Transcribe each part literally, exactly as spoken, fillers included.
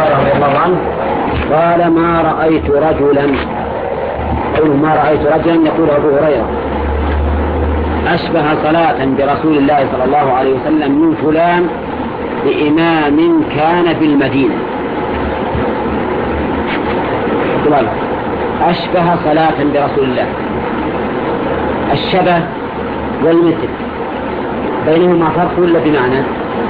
هريرة رضي الله عنه قال ما رأيت رجلا قل ما رأيت رجلا يقول أبو هريرة أشبه صلاة برسول الله صلى الله عليه وسلم من فلان بإمام كان بالمدينة. أشبه صلاة برسول الله. الشبه والمثل بينهما فرق ولا بمعنى؟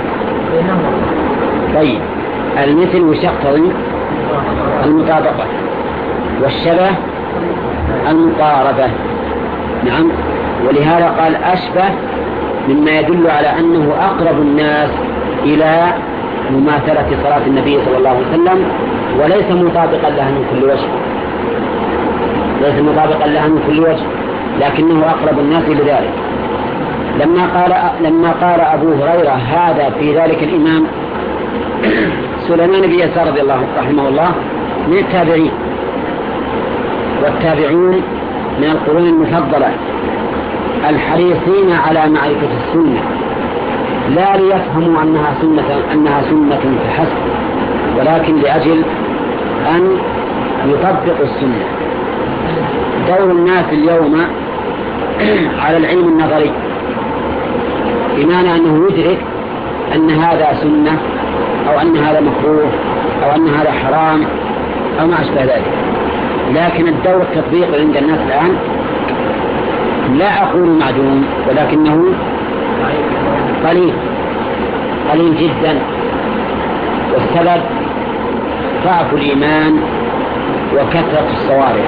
طيب المثل وش يقتضي؟ المطابقة، والشبه المقاربة. نعم، ولهذا قال أشبه مما يدل على أنه أقرب الناس إلى مماثلة صلاة النبي صلى الله عليه وسلم، وليس مطابقا لها من كل وجه، ليس مطابقا لها من كل وجه، لكنه أقرب الناس لذلك. لما قال لما قال أبو هريرة هذا في ذلك الإمام سليمان بن يسار رضي الله رحمه الله من التابعين، والتابعون من القرون المفضلة الحريصين على معرفة السنة، لا ليفهموا أنها سنة أنها سنة فحسب، ولكن لأجل أن يطبقوا السنة. دور الناس اليوم على العلم النظري، بمعنى أنه يدرك أن هذا سنة أو أن هذا مكروه أو أن هذا حرام أو ما أشبه ذلك، لكن الدور التطبيق عند الناس الآن لا أقول معدوم، ولكنه قليل قليل جدا. والسبب ضعف الإيمان وكثرة الصوارف،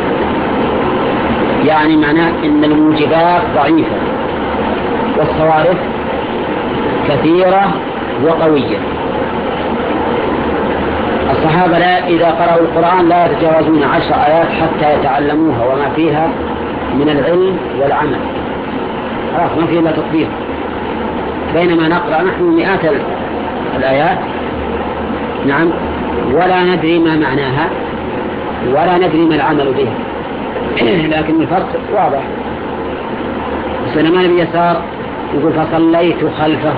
يعني معناه إن الموجبات ضعيفة والصوارف كثيرة وقوية. الصحابة لا إذا قرأوا القرآن لا يتجاوزون عشر آيات حتى يتعلموها وما فيها من العلم والعمل، خلاص ما فيه إلا تطبيق. بينما نقرأ نحن مئات الآيات، نعم، ولا ندري ما معناها ولا ندري ما العمل بها، لكن الفرق واضح. سليمان بن يسار يقول فصليت خلفه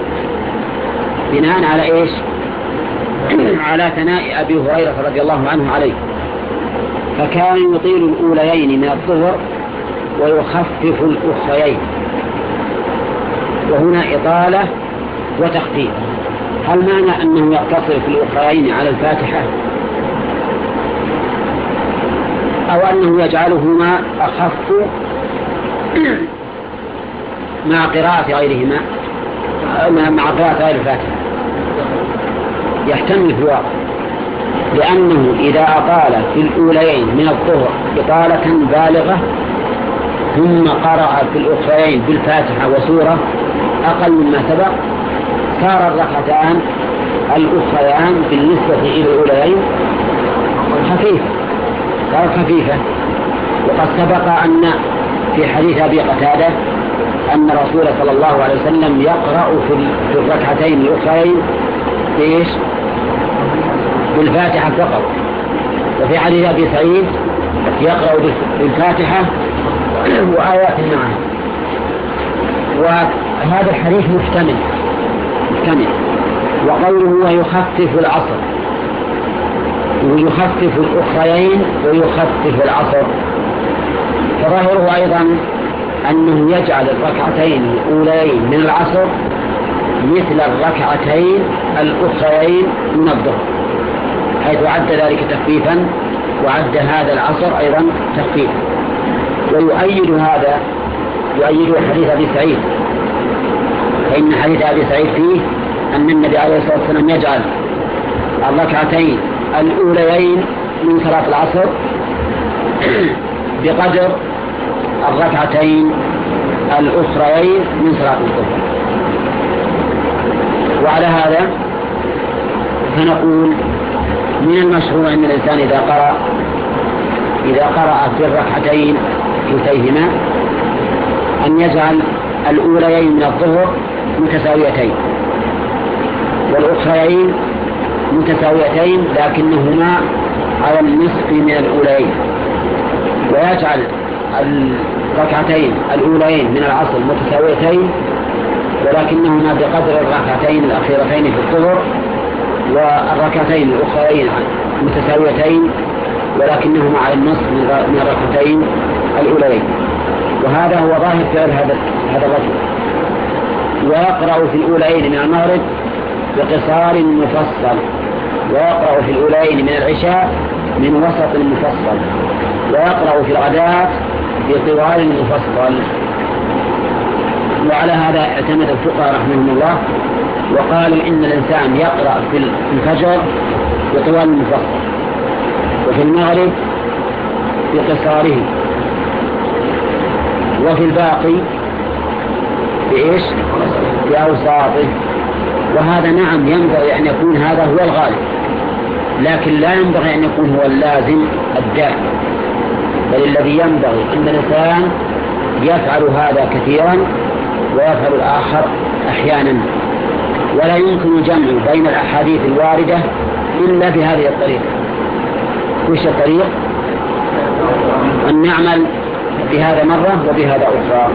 بناء على إيش؟ على ثناء أبي هريرة رضي الله عنه عليه، فكان يطيل الأوليين من الظهر ويخفف الأخريين، وهنا إطالة وتخفيف. هل معنى أنه يقتصر في الأخريين على الفاتحة، أو أنه يجعلهما أخف مع قراءة غيرهما مع قراءة غير الفاتحة؟ يحتمل في الواقع، لأنه إذا أطال في الأولين من الظهر إطالة بالغة ثم قرأ في الأخرين بالفاتحة وسورة أقل مما سبق، صار الركعتان الأخريان بالنسبة إلى الأولين خفيفة، صارت خفيفة. وقد سبق أن في حديث أبي قتادة أن الرسول صلى الله عليه وسلم يقرأ في الركعتين الأخرين إيش؟ بالفاتحة فقط. وفي حديث أبي سعيد يقرأ بالفاتحة وآيات معها. وهذا الحديث محتمل محتمل وقوله ويخفف العصر، ويخفف الأخرين ويخفف العصر، فظاهره أيضا أنه يجعل الركعتين الأولين من العصر مثل الركعتين الأخرين من الظهر، حيث عد ذلك تخفيفا وعد هذا العصر أيضا تخفيفا. ويؤيد هذا يؤيد حديث أبي سعيد، فإن حديث أبي سعيد فيه أن النبي عليه الصلاة والسلام يجعل الركعتين الأوليين من صلاة العصر بقدر الركعتين الأخرين من صلاة الظهر. وعلى هذا فنقول من المشروع أن الإنسان إذا قرأ إذا قرأ في الركعتين كلتيهما أن يجعل الأوليين من الظهر متساويتين والأخرين متساويتين لكنهما على النصف من الأوليين، ويجعل الركعتين الأولين من العصر متساويتين ولكنهما بقدر الركعتين الأخيرتين في الظهر والركعتين الأخرين متساويتين ولكنهما على النصف من الركعتين الأولين. وهذا هو ظاهر فعل هذا هذا الرجل. ويقرأ في الأولين من المغرب بقصار مفصل، ويقرأ في الأولين من العشاء من وسط مفصل، ويقرأ في الغداة بطوال مفصل. وعلى هذا اعتمد الفقهاء رحمهم الله وقالوا إن الإنسان يقرأ في الفجر بطوال مفصل، وفي المغرب بقصاره، وفي الباقي بإيش؟ بأوساطه. وهذا نعم ينبغي أن يكون هذا هو الغالب، لكن لا ينبغي أن يكون هو اللازم الدائم، بل الذي ينبغي أن الإنسان يفعل هذا كثيرا ويفعل الآخر أحيانا. ولا يمكن الجمع بين الأحاديث الواردة إلا بهذه الطريقة. وش الطريق؟ أن نعمل بهذا مرة وبهذا أخرى.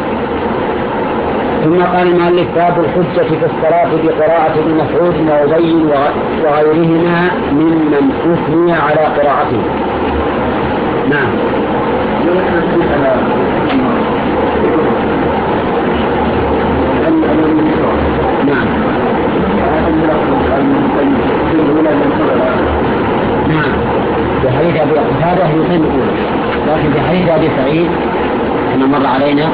ثم قال المؤلف: باب الحجة في الصلاة بقراءة ابن مسعود وأبي وغيرهما ممن أثني على قراءته. نعم. نعم. نعم. في حديث أبي قتادة يقيم الأولى، لكن في حديث أبي سعيد كما مر علينا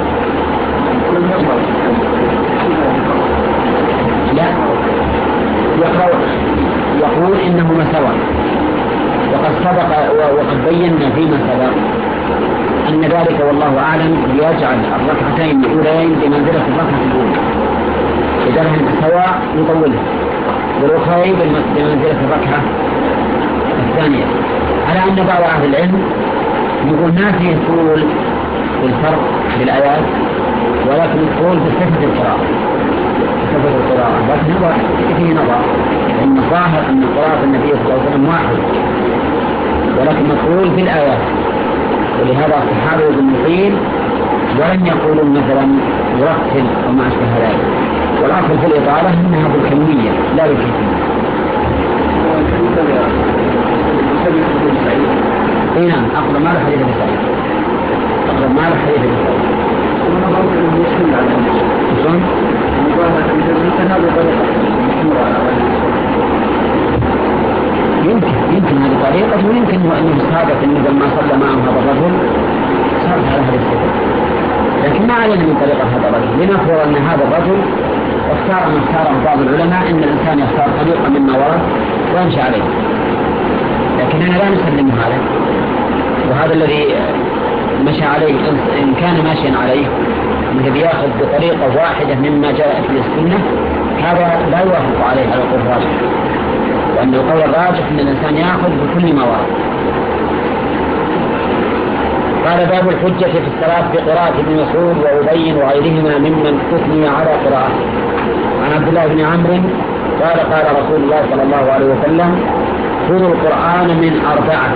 لا يقرأ يقول إنهما سواء. وقد سبق وقد بينا فيما سبق أن ذلك والله أعلم يجعل الركعتين الأولين بمنزلة الركعة الأولى، إذا هم سواء يطولها، والأخرين بمنزلة الركعة الثانية. على أن بعض أهل العلم يقول ما فيه طول بالفرق بالآيات، ولكن الطول بصفة القراءة بصفة القراءة لكن نظر فيه نظر، لأن الظاهر أن قراءة النبي صلى الله عليه وسلم واحد، ولكن الطول في الآيات. ولهذا الصحابة بالمقيم ولم يقولوا مثلا يرتل وما أشبه ذلك. والأصل في الإطالة أنها بالكمية لا بالكمية. اي نعم، أقرب ما له حديث ابن سعيد، أقرب ما له حديث ابن سعيد. يمكن يمكن هذه طريقة، ويمكن أنه صادق أنه لما صلى معه هذا الرجل صار على هذا السبب، لكن ما علينا من طريقة هذا الرجل. لنفرض أن هذا الرجل اختار ما اختاره بعض العلماء أن الإنسان يختار طريقة مما ورد ويمشي عليه، لكننا لا نسلم هذا. وهذا الذي مشى عليه إن كان ماشيا عليه مثل يأخذ بطريقة واحدة مما جاء في السنة، هذا لا يوافق عليه على القول الراجح، وأن القول الراجح أن الإنسان يأخذ بكل ما ورد. قال: باب الحجة في الصلاة بقراءة ابن مسعود وأبي وغيرهما ممن أثني على قراءته. عن عبد الله بن عمرو قال: قال رسول الله صلى الله عليه وسلم: خذوا القرآن من أربعة،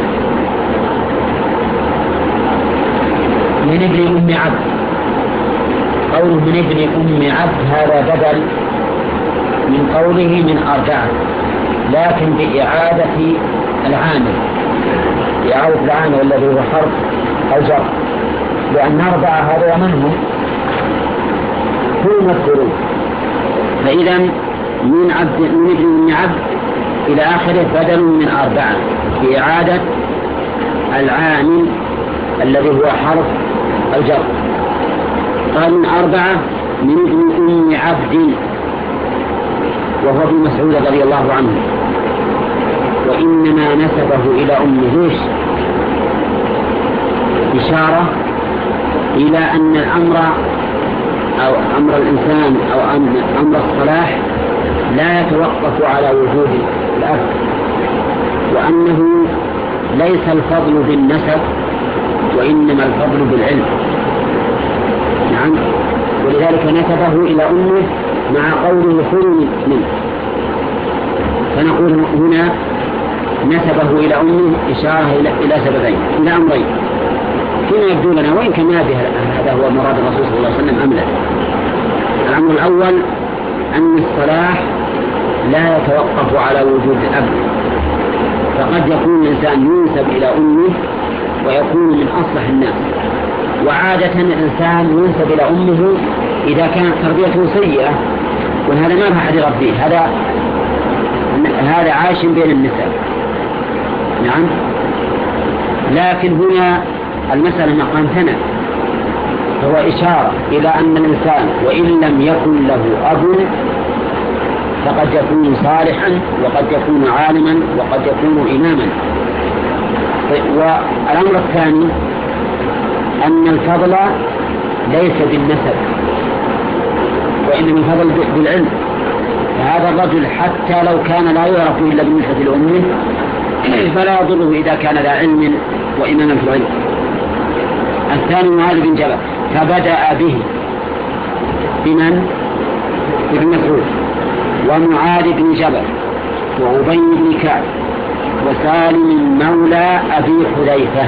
من ابن أم عبد. قوله من ابن أم عبد هذا بدل من قوله من أربعة، لكن بإعادة العامل، إعادة العامل الذي هو حرف الجر، لأن أربعة هذا من هم هم الثلث. فإذا من عبد من ابن أم عبد إلى آخره بدل من أربعة بإعادة العامل الذي هو حرف الجر. قال من أربعة من ابن أم عبد، وهو ابن مسعود رضي الله عنه، وإنما نسبه إلى أم زوج إشارة إلى أن الأمر أو أمر الإنسان أو أمر الصلاح لا يتوقف على وجود الأب، وأنه ليس الفضل بالنسب وإنما الفضل بالعلم. نعم، ولذلك نسبه إلى أمه مع قوله خذوا منه. فنقول هنا نسبه إلى أمه إشارة إلى سببين، إلى أمرين فيما يبدو لنا، وإن كان هذا هو مراد الرسول صلى الله عليه وسلم أم لا. الأمر الأول أن الصلاح لا يتوقف على وجود الأب، فقد يكون الإنسان ينسب إلى أمه ويكون من أصلح الناس، وعادة الإنسان ينسب إلى أمه إذا كانت تربيته سيئة، وهذا ما أحد يربيه، هذا هذا عايش بين النساء. نعم. لكن هنا المسألة مقام ثنى، هو إشارة إلى أن الإنسان وإن لم يكن له أب فقد يكون صالحا وقد يكون عالما وقد يكون إماما. والأمر الثاني أن الفضل ليس بالنسب وإنما الفضل بالعلم، فهذا الرجل حتى لو كان لا يعرف إلا بالنسبة لأمه فلا يضره إذا كان ذا علم وإماما في العلم. الثاني معاذ بن جبل، فبدأ به بمن؟ ابن مسعود ومعاذ بن جبل وأبي بن كعب وسالم مولى أبي حذيفة.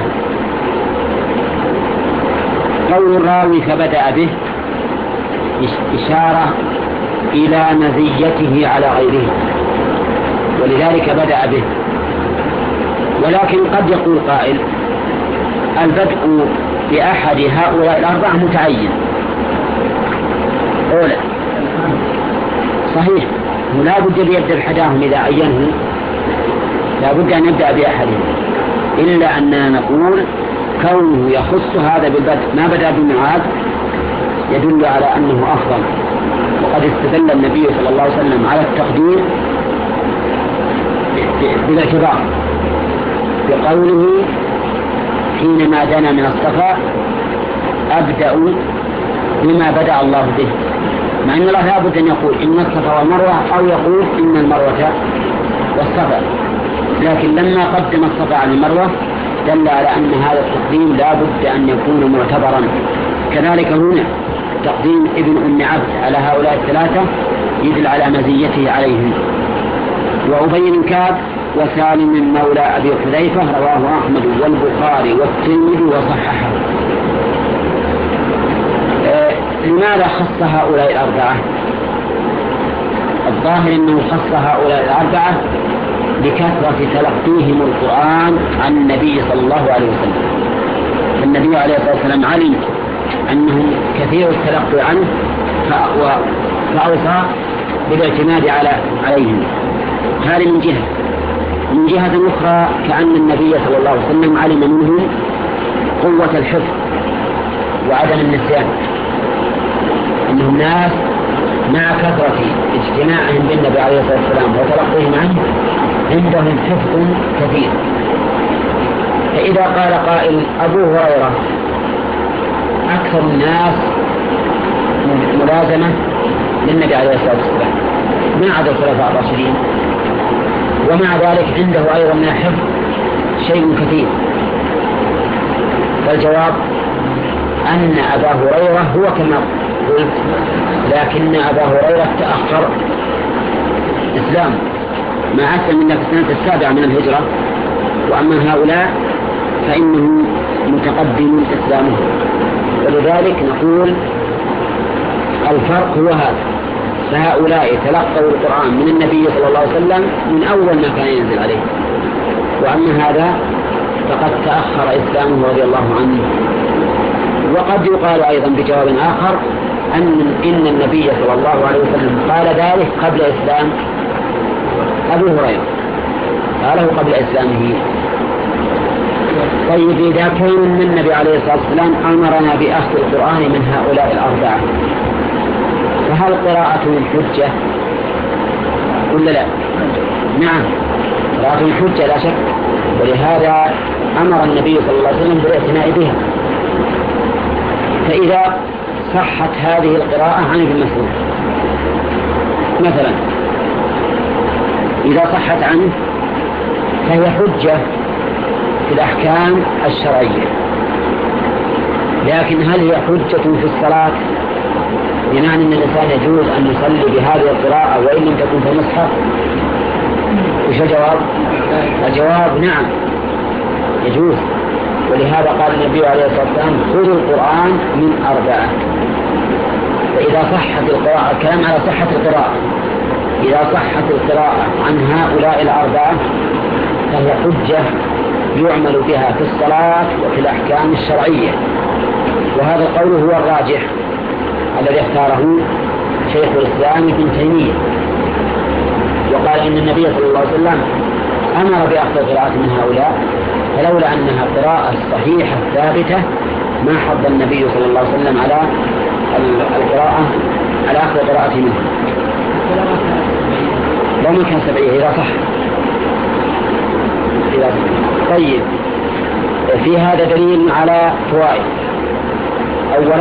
قول الراوي فبدأ به إشارة إلى مزيته على غيره، ولذلك بدأ به. ولكن قد يقول قائل البدء بأحد هؤلاء الأربعة متعين. أولا صحيح، ولا بد أن يبدأ بحداهم إذا عينه، لا بد أن يبدأ بأحدهم، إلا أننا نقول كونه يخص هذا بالبدء ما بدأ بمعاذ يدل على أنه أفضل. وقد استدل النبي صلى الله عليه وسلم على التقدير بالاعتبار بقوله حينما دنا من الصفا أبدأ بما بدأ الله به، مع أن الله لا بد أن يقول إن الصفا والمروة أو يقول إن المروة والصفا، لكن لما قدم الصفا عن المروة دل على أن هذا التقديم لا بد أن يكون معتبرا. كذلك هنا تقديم ابن أم عبد على هؤلاء الثلاثة يدل على مزيته عليهم. وأبي بن كعب وسالم مولى أبي حذيفة رواه أحمد والبخاري والترمذي وصححه. آه لماذا خص هؤلاء الأربعة؟ الظاهر أنه خص هؤلاء الأربعة لكثرة تلقيهم القرآن عن النبي صلى الله عليه وسلم. النبي عليه الصلاة والسلام علم أنهم كثير التلقي عنه فأوصى بالاعتماد على عليهم. هذه من جهة. من جهة أخرى كأن النبي صلى الله عليه وسلم علم منهم قوة الحفظ وعدم النسيان، أنهم ناس مع كثرة اجتماعهم بالنبي عليه الصلاة والسلام وتلقيهم عنه عندهم حفظ كثير. فإذا قال قائل أبو هريرة أكثر الناس ملازمة للنبي عليه الصلاة والسلام ما عدا الخلفاء الراشدين، ومع ذلك عنده أيضا من الحفظ شيء كثير، فالجواب أن أبا هريرة هو كما قلت، لكن أبا هريرة تأخر إسلام ما أسلم إلا في السنة السابعة من الهجرة، وأما هؤلاء فإنهم متقدم إسلامه. ولذلك نقول الفرق هو هذا، فهؤلاء تلقوا القرآن من النبي صلى الله عليه وسلم من أول ما كان ينزل عليه، وأما هذا فقد تأخر إسلامه رضي الله عنه. وقد يقال أيضا بجواب آخر أن إن النبي صلى الله عليه وسلم قال ذلك قبل إسلام أبو هريرة، قاله قبل إسلامه. طيب إذا كان من النبي عليه الصلاة والسلام أمرنا بأخذ القرآن من هؤلاء الأربعة، فهل قراءتهم حجة ولا لا؟ نعم، قراءتهم حجة لا شك، ولهذا أمر النبي صلى الله عليه وسلم بالاعتناء بها. فإذا صحت هذه القراءة عن ابن مسعود مثلا، إذا صحت عنه فهي حجة في الأحكام الشرعية، لكن هل هي حجة في الصلاة؟ بمعنى أن الإنسان يجوز أن يصلي بهذه القراءة وإن لم تكن في المصحف؟ وش الجواب؟ الجواب نعم يجوز، ولهذا قال النبي عليه الصلاة والسلام خذوا القرآن من أربعة. فإذا صحت القراءة، الكلام على صحة القراءة، إذا صحت القراءة عن هؤلاء الأربعة فهي حجة يعمل بها في الصلاة وفي الأحكام الشرعية. وهذا القول هو الراجح الذي اختاره شيخ الإسلام ابن تيمية، وقال إن النبي صلى الله عليه وسلم أمر بأخذ القراءة من هؤلاء، فلولا أنها قراءة صحيحة ثابتة ما حض النبي صلى الله عليه وسلم على القراءة على أخذ القراءة منه لو ما كان سبعية إذا صح. إذا صح. طيب، في هذا دليل على فوائد. أولا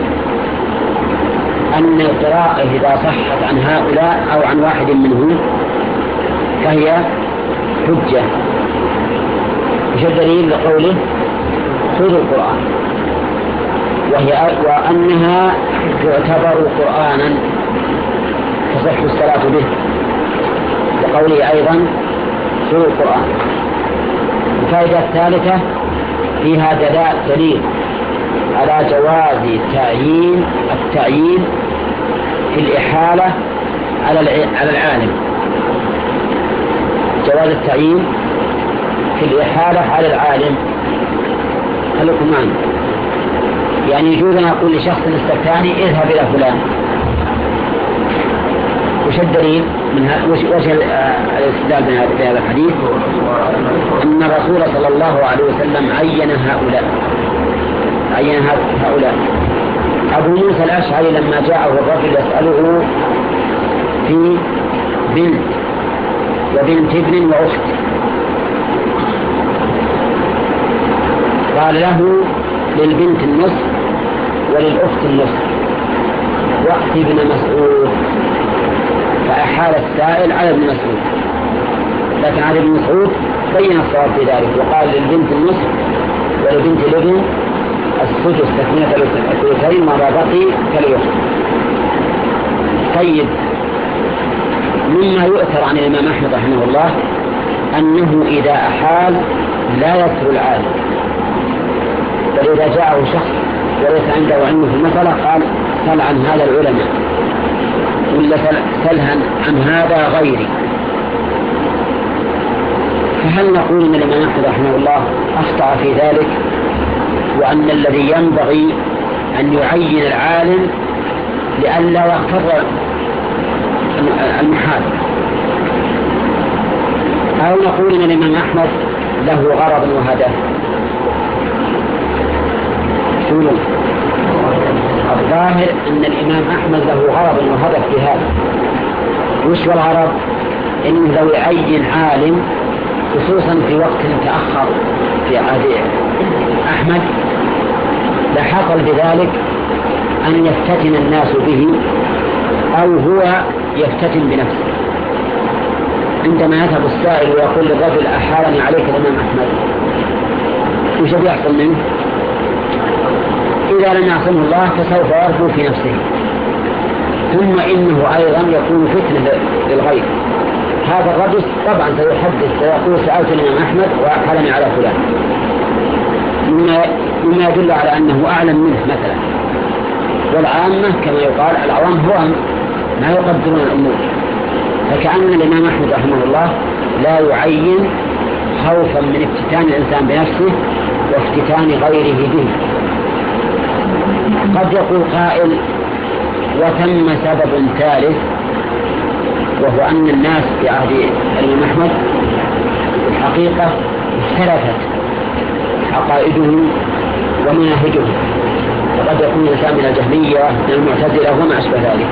أن القراءة إذا صحت عن هؤلاء أو عن واحد منهم فهي حجة. وش الدليل لقوله خذوا القرآن؟ وهي وأنها تعتبر قرآنا تصح الصلاة به، وقوله أيضا خذوا القرآن. الفائدة الثالثة فيها دليل على جواز تعيين التعيين في الإحالة على العالم، جواز التعيين في الإحالة على العالم. خليكم معنا، يعني يجوز أن أقول لشخص استفتاني اذهب إلى فلان. وش الدليل من وش الاستدلال بهذا الحديث؟ أن الرسول صلى الله عليه وسلم عين هؤلاء عين هؤلاء أبو موسى الأشعري لما جاءه الرجل يسأله في بنت وبنت ابن وأخت، قال له للبنت النصف وللأخت النصف وأخت ابن مسعود، فأحال السائل على ابن مسعود، لكن على ابن مسعود بين الصواب في ذلك وقال للبنت النصف ولبنت الابن السدس تكملة الثلثين ما بقي كالأخت. طيب، مما يؤثر عن الإمام أحمد رحمه الله أنه إذا أحال لا يسر العالم، بل إذا جاءه شخص وليس عنده علم في المسألة قال سل عن هذا العلماء ولا سل عن هذا غيري. فهل نقول أن الإمام أحمد رحمه الله أخطأ في ذلك، وأن الذي ينبغي أن يعين العالم لئلا يغتر المحال، أو نقول أن الإمام أحمد له غرض وهدف؟ يقولون الظاهر أن الإمام أحمد له غرض وهدف في هذا. وش الغرض؟ إنه لو يعين عالم خصوصا في وقت تأخر في عهد أحمد لحصل بذلك أن يفتتن الناس به أو هو يفتتن بنفسه. عندما يذهب السائل ويقول للرجل أحالني عليك الإمام أحمد، وش بيحصل منه؟ إذا لم يعصمه الله فسوف يرجو في نفسه، ثم إنه أيضا يكون فتنة للغير. هذا الرجل طبعا سيحدث سيقول سألت الإمام أحمد وأحالني على فلان، مما مما يدل على أنه أعلم منه مثلا. والعامة كما يقال العوام هو ما يقدرون الأمور، فكأن الإمام أحمد رحمه الله لا يعين خوفا من افتتان الإنسان بنفسه وافتتان غيره به. قد يقول قائل وثم سبب ثالث، وهو أن الناس في عهد الإمام أحمد الحقيقة اختلفت عقائدهم ومناهجهم، وقد يكون الإنسان من الجهمية من المعتزلة وما أشبه ذلك.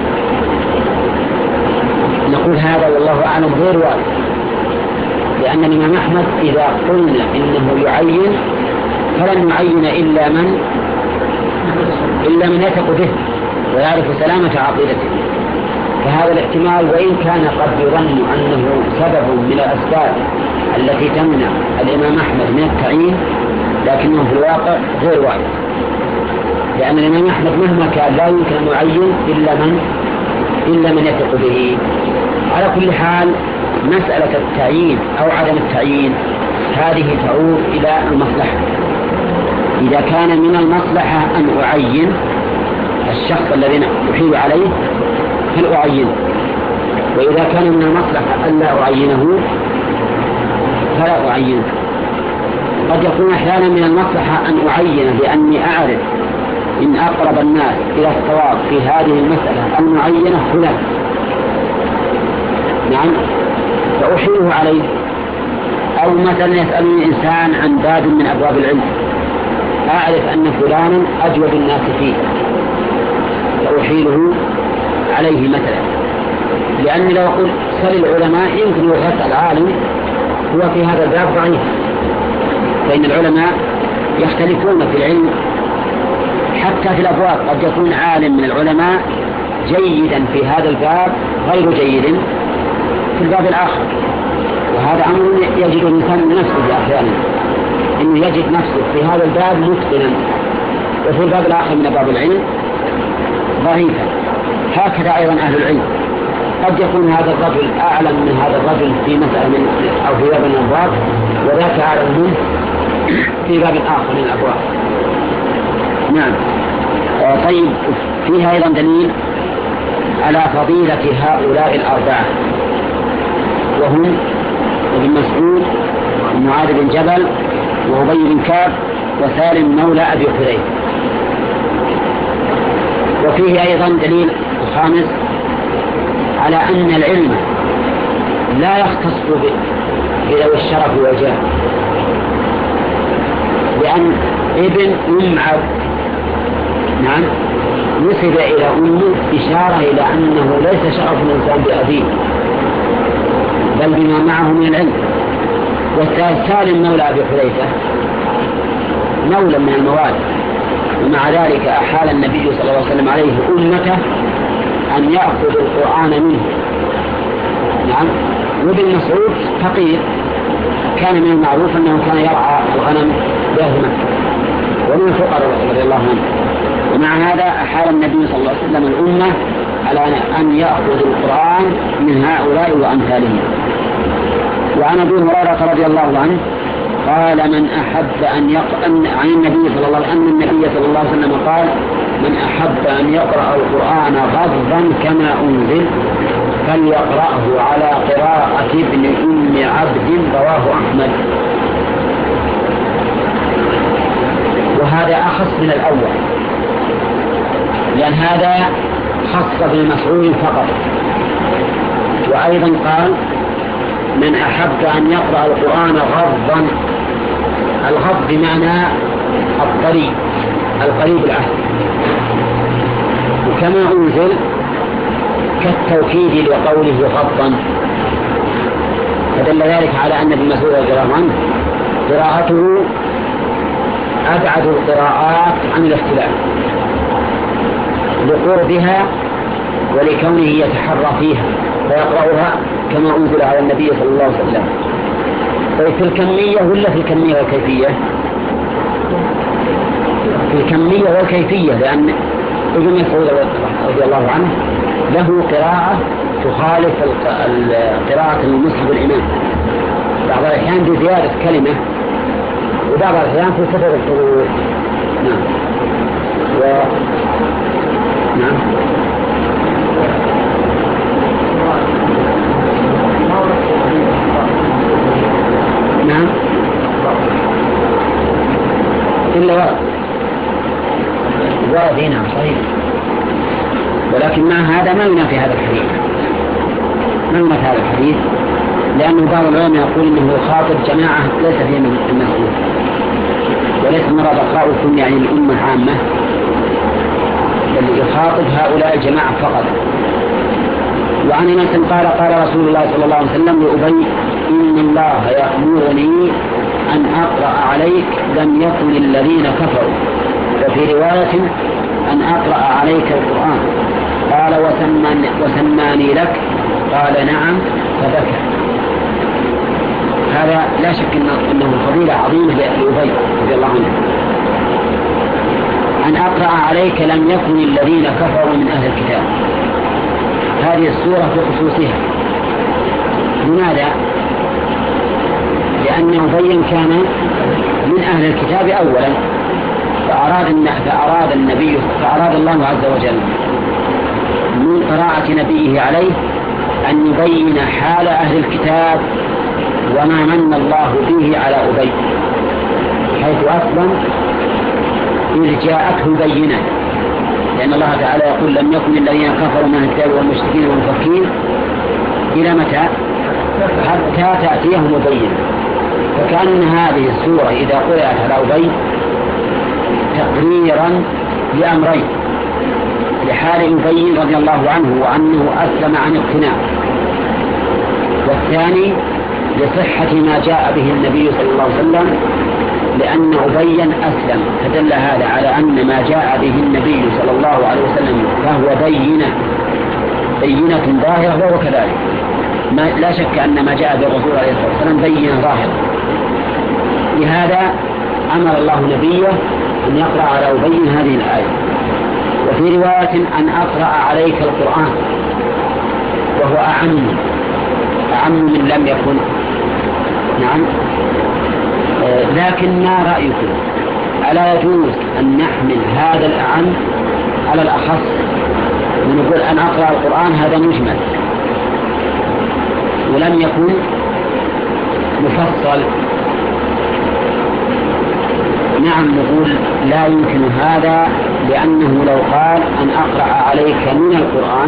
نقول هذا والله أعلم غير واضح، لأن الإمام أحمد إذا قلنا إنه يعين فلن يعين إلا من إلا من يثق به ويعرف سلامة عقيدته. فهذا الاحتمال وإن كان قد يظن أنه سبب من الأسباب التي تمنع الإمام أحمد من التعيين، لكنه في الواقع غير واضح، لأن الإمام أحمد مهما كان لا يمكن أن يعين إلا من إلا من يثق به. على كل حال مسألة التعيين أو عدم التعيين هذه تعود إلى المصلحة. إذا كان من المصلحة أن أعين الشخص الذي أحيل عليه فلأعين، وإذا كان من المصلحة ألا أعينه فلا أعينه. قد يكون أحيانا من المصلحة أن أعينه لأني أعرف إن أقرب الناس إلى الصواب في هذه المسألة المعينة فلان، نعم، فأحيله عليه. أو مثلا يسألني إنسان عن باب من أبواب العلم، أعرف أن فلانا أجود الناس فيه فأحيله عليه مثلا، لأني لو قلت سل العلماء يمكن يسأل العالم هو في هذا الباب ضعيف، فإن العلماء يختلفون في العلم حتى في الأبواب. قد يكون عالم من العلماء جيدا في هذا الباب غير جيد في الباب الآخر، وهذا أمر يجد الإنسان نفسه أحيانا، إنه يجد نفسه في هذا الباب متقنا وفي الباب الآخر من باب العلم ضعيفا. هكذا أيضا أهل العلم، قد يكون هذا الرجل أعلم من هذا الرجل في مسألة من أو في باب من الأبواب، وذاك أعلم منه في باب آخر من الأبواب. نعم. آه طيب، فيها أيضا دليل على فضيلة هؤلاء الأربعة، وهم ابن مسعود ومعاذ بن جبل وأبي بن كعب وسالم مولى أبي حذيفة. وفيه أيضا دليل الخامس على أن العلم لا يختص بذوي الشرف والجاه، لأن ابن أم عبد نعم نسب إلى أمه إشارة إلى أنه ليس شرف الإنسان بأبيه بل بما معه من العلم. والسالم مولى أبي حذيفة مولى من الموالي، ومع ذلك أحال النبي صلى الله عليه وسلم عليه أمته أن يأخذ القرآن منه. نعم. وابن مسعود فقير، كان من المعروف أنه كان يرعى الغنم بأهل مكة ومن الفقراء رضي الله عنه، ومع هذا أحال النبي صلى الله عليه وسلم الأمة على أن يأخذ القرآن من هؤلاء وأمثالهم. وعن أبي هريرة رضي الله عنه قال من أحب أن يقرأ عن النبي صلى الله عليه وسلم أن النبي صلى الله عليه وسلم قال من أحب أن يقرأ القرآن غضا كما أنزل فليقرأه على قراءة ابن أم عبد رواه أحمد. وهذا أخص من الأول، لأن هذا خص ابن مسعود فقط. وأيضا قال من أحب أن يقرأ القرآن غضا، الغض بمعنى الطريق القريب العهد، وكما أنزل كالتوكيد لقوله غضا، فدل ذلك على أن ابن مسعود رضي الله عنه قراءته أبعد القراءات عن الاختلاف لقربها ولكونه يتحرى فيها فيقرأها كما أنزل على النبي صلى الله عليه وسلم. في الكمية ولا في الكمية والكيفية؟ في الكمية والكيفية، لأن ابن مسعود رضي الله عنه له قراءة تخالف قراءة المصحف الإمام، بعض الأحيان بزيادة كلمة وبعض الأحيان في كثرة الحروف. نعم. و... نعم. نعم. إلا ورد ورد هنا صحيح، ولكن مع هذا ما ينافي هذا الحديث، ما ينافي هذا الحديث، لأنه بعض العلماء يقول إنه خاطب جماعة ليس فيهم المسؤول، وليس مراد خاطب يعني الأمة عامة، بل يخاطب هؤلاء الجماعة فقط. وعن أنس قال قال رسول الله صلى الله عليه وسلم لأبي إن الله يأمرني أن أقرأ عليك لم يكن الذين كفروا، وفي رواية أن أقرأ عليك القرآن. قال وسماني, وسماني لك؟ قال نعم، فبكى. هذا لا شك أنه فضيلة عظيمة لأبي رضي الله عنه. أن أقرأ عليك لم يكن الذين كفروا من أهل الكتاب، هذه السورة في خصوصها. لماذا؟ لأن أبي كان من أهل الكتاب أولا، فأراد, فأراد النبي فأراد الله عز وجل من قراءة نبيه عليه أن يبين حال أهل الكتاب وما من الله به على أبي، حيث أسلم إذ جاءته بينة، لأن الله تعالى يقول لم يكن الذين كفروا من الكتاب والمشركين والمفكين إلى متى؟ حتى تأتيهم بينة. فكأن هذه السورة إذا قرأت على أبي تقريرا لأمرين: لحال أبي رضي الله عنه وأنه أسلم عن اقتناع، والثاني لصحة ما جاء به النبي صلى الله عليه وسلم، لأن أبيا أسلم، فدل هذا على أن ما جاء به النبي صلى الله عليه وسلم فهو بينة بينة ظاهرة، وهو كذلك. ما لا شك أن ما جاء بالرسول عليه الصلاة والسلام بينة ظاهرة. لهذا أمر الله نبيه أن يقرأ على أبي هذه الآية. وفي رواية أن أقرأ عليك القرآن، وهو أعم أعم من لم يكن. نعم. آه لكن ما رأيكم؟ ألا يجوز أن نحمل هذا الأعم على الأخص ونقول أن أقرأ القرآن هذا مجمل ولم يكن مفصل؟ نعم، نقول لا يمكن هذا، لأنه لو قال أن أقرأ عليك من القرآن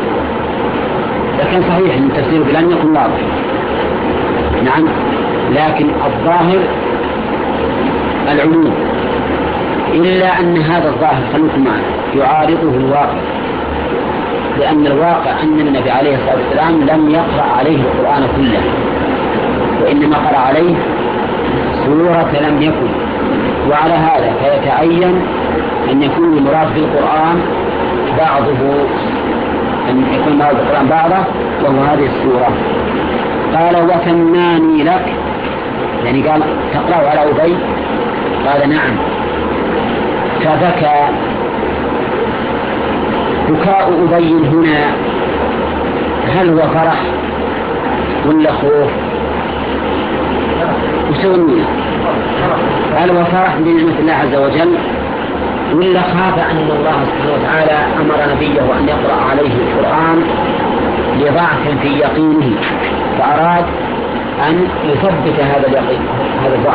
لكن صحيح أن التفسير لم يكن واضح. نعم، لكن الظاهر العموم، إلا أن هذا الظاهر خلوكم معنا يعارضه الواقع، لأن الواقع أن النبي عليه الصلاة والسلام لم يقرأ عليه القرآن كله، وإنما قرأ عليه سورة لم يكن. وعلى هذا فيتعين أن يكون المراد في القرآن بعضه، أن يكون المراد في القرآن بعضه وهو هذه السورة. قال وثماني لك، يعني قال تقرأ على أبي؟ قال نعم. فبكى. بكاء أبي هنا هل هو فرح ولا خوف؟ وسوي هل هو فرح بنعمة الله عز وجل ولا خاف أن الله سبحانه وتعالى أمر نبيه أن يقرأ عليه القرآن لضعف في يقينه، فأراد أن يثبت هذا اليقين هذا الضعف؟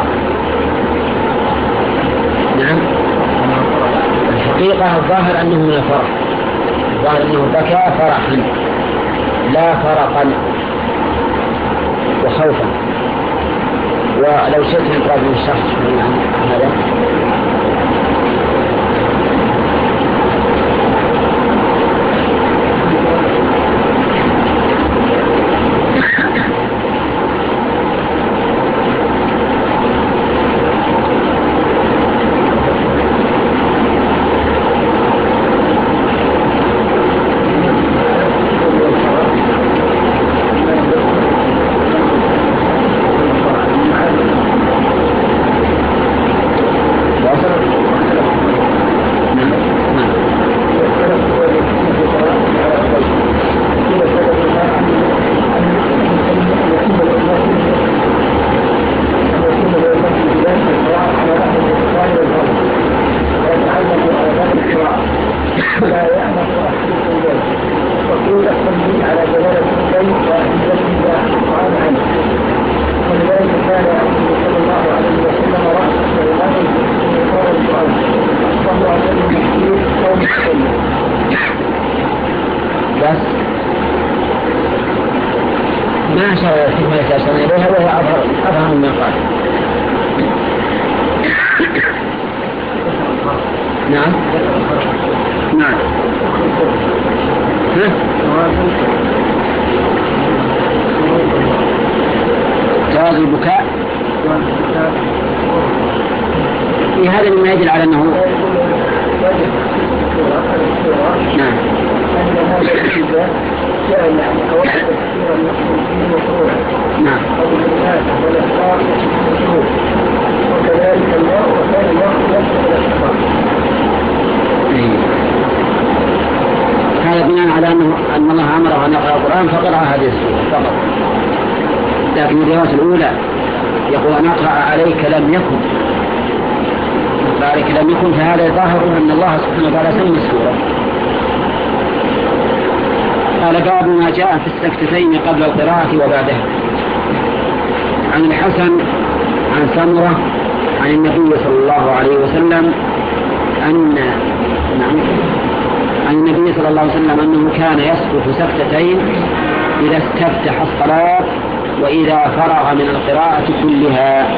نعم، الحقيقة الظاهر أنه من الفرح، الظاهر أنه بكى فرحا لا فرقا وخوفا. ولو شئت من قبل الشخص عن هذا ما شاء فيما يتأثر إليها، وهي أظهر أظهر من قال. نعم نعم ها؟ جواز البكاء في هذا مما يدل على أنه نعم نعم وكذلك الله وكان الله هذا بناء على أنه أن الله أمره أن يقرأ القرآن فقرأ هذه السورة فقط. لكن الرواية الأولى يقول أن أقرأ عليك لم يكن، عليك لم يكن، فهذا ظاهر أن الله سبحانه وتعالى سمى السورة. قال باب ما جاء في السكتتين قبل القراءة وبعدها. عن الحسن عن سمرة عن النبي صلى الله عليه وسلم أن نعم عن النبي صلى الله عليه وسلم أنه كان يسكت سكتتين إذا استفتح الصلاة وإذا فرغ من القراءة كلها.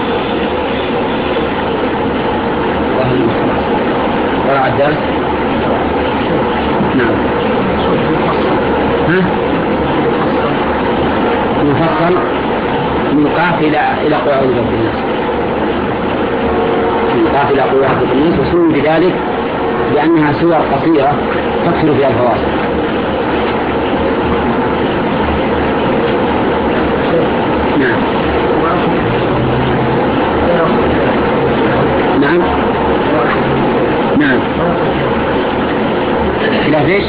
قرأ الدرس. نعم. ها؟ مفصل من قاف إلى إلى قل أعوذ برب الناس، من قاف إلى قل أعوذ برب الناس، وسمي بذلك لأنها سور قصيرة تكثر فيها الفواصل. نعم. نعم. نعم. لا فيش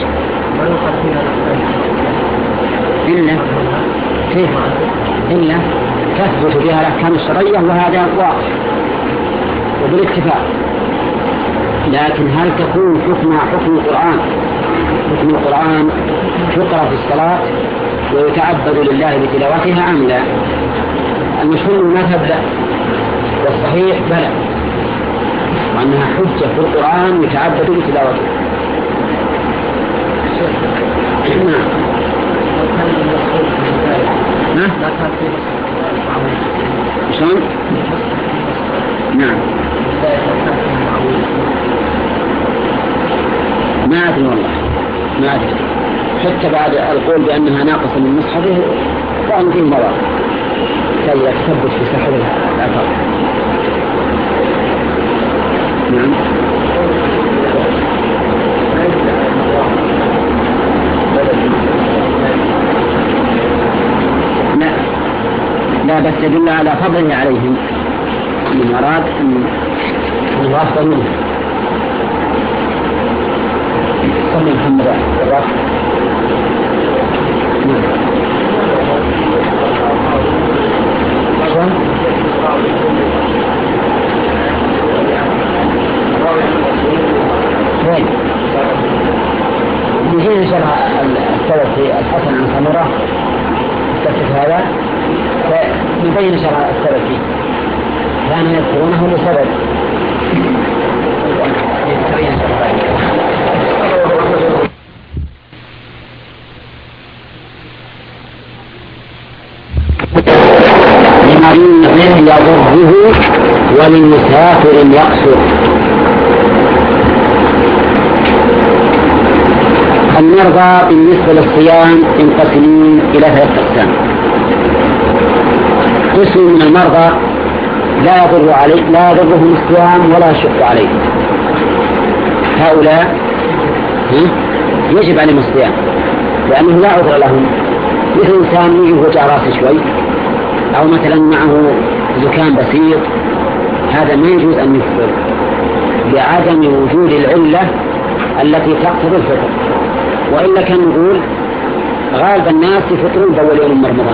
إلا كيف إلا تثبت بها الأحكام الشرعية، وهذا واضح وبالاتفاق. لكن هل تكون حكم حكم القرآن حكم القرآن تقرأ في الصلاة ويتعبد لله بتلاوتها أم لا؟ المشهور المذهب لا، والصحيح بلى، وأنها حجة في القرآن يتعبد بتلاوته. نعم. شلون؟ نعم. ما أدري والله، ما أدري، حتى بعد القول بأنها ناقصة من مصحفه كان فيه مرض كي يتثبت في سحر الأثر. نعم. لا لا بس يدل على فضله عليهم، من أراد أن يوافق منه. صلى محمد الرب. وين؟ بحين شرح السبب في الحسن عن سمرة استفسر هذا فيبين شرح السبب فيه، كانوا يذكرونه لسبب يبين شرح لمريض يضره ولمسافر يقصر. المرضى بالنسبة للصيام ينقسمون إلى ثلاثة أقسام. قسم من المرضى لا يضر عليه لا يضرهم الصيام ولا يشق عليه، هؤلاء يجب عليهم الصيام لأنه لا عذر لهم، مثل إنسان يجي وجع راسه شوي أو مثلا معه زكام بسيط، هذا ما يجوز أن يفطر لعدم وجود العلة التي تقتضي الفطر. وإلا كان نقول غالب الناس يفطرون بأول يوم من رمضان.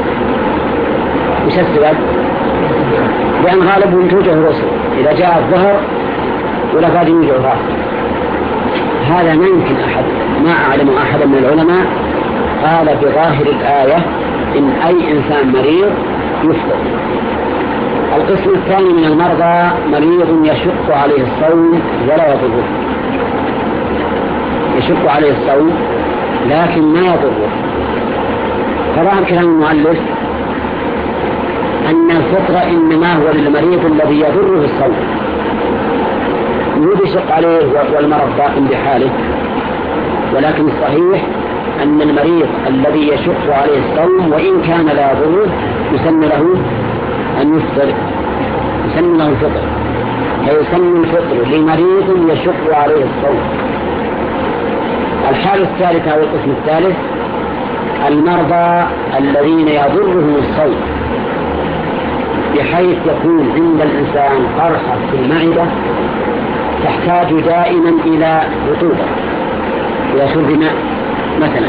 وش السبب؟ لأن غالبهم توجه رؤوسهم إذا جاء الظهر ولا قادم يوجع راسه. هذا ما يمكن أحد، ما أعلم أحدا من العلماء قال بظاهر الآية إن أي إنسان مريض يفطر. القسم الثاني من المرضى مريض يشق عليه الصوم ولا يضره، يشق عليه الصوم لكن ما يضره. فظاهر كلام المؤلف أن الفطر إنما هو للمريض الذي يضره الصوم، يشق عليه والمرض باق بحاله. ولكن الصحيح أن المريض الذي يشق عليه الصوم وإن كان لا يضره يسن له أن يفطر، يسن له الفطر، فيسن الفطر لمريض يشق عليه الصوم. الحالة الثالثة أو القسم الثالث المرضى الذين يضرهم الصوم بحيث يكون عند الإنسان قرحة في المعدة تحتاج دائما إلى رطوبة، إلى شرب ماء مثلا.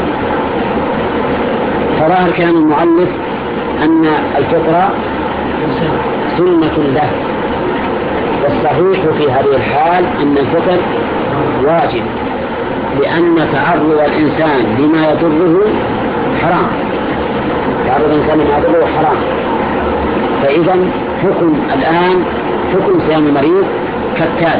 فظاهر كلام المؤلف أن الفطر سنة له، والصحيح في هذه الحال أن الفطر واجب لأن تعرض الإنسان لما يضره حرام، تعرض الإنسان لما يضره حرام. فإذا حكم الآن حكم صيام المريض كالتالي: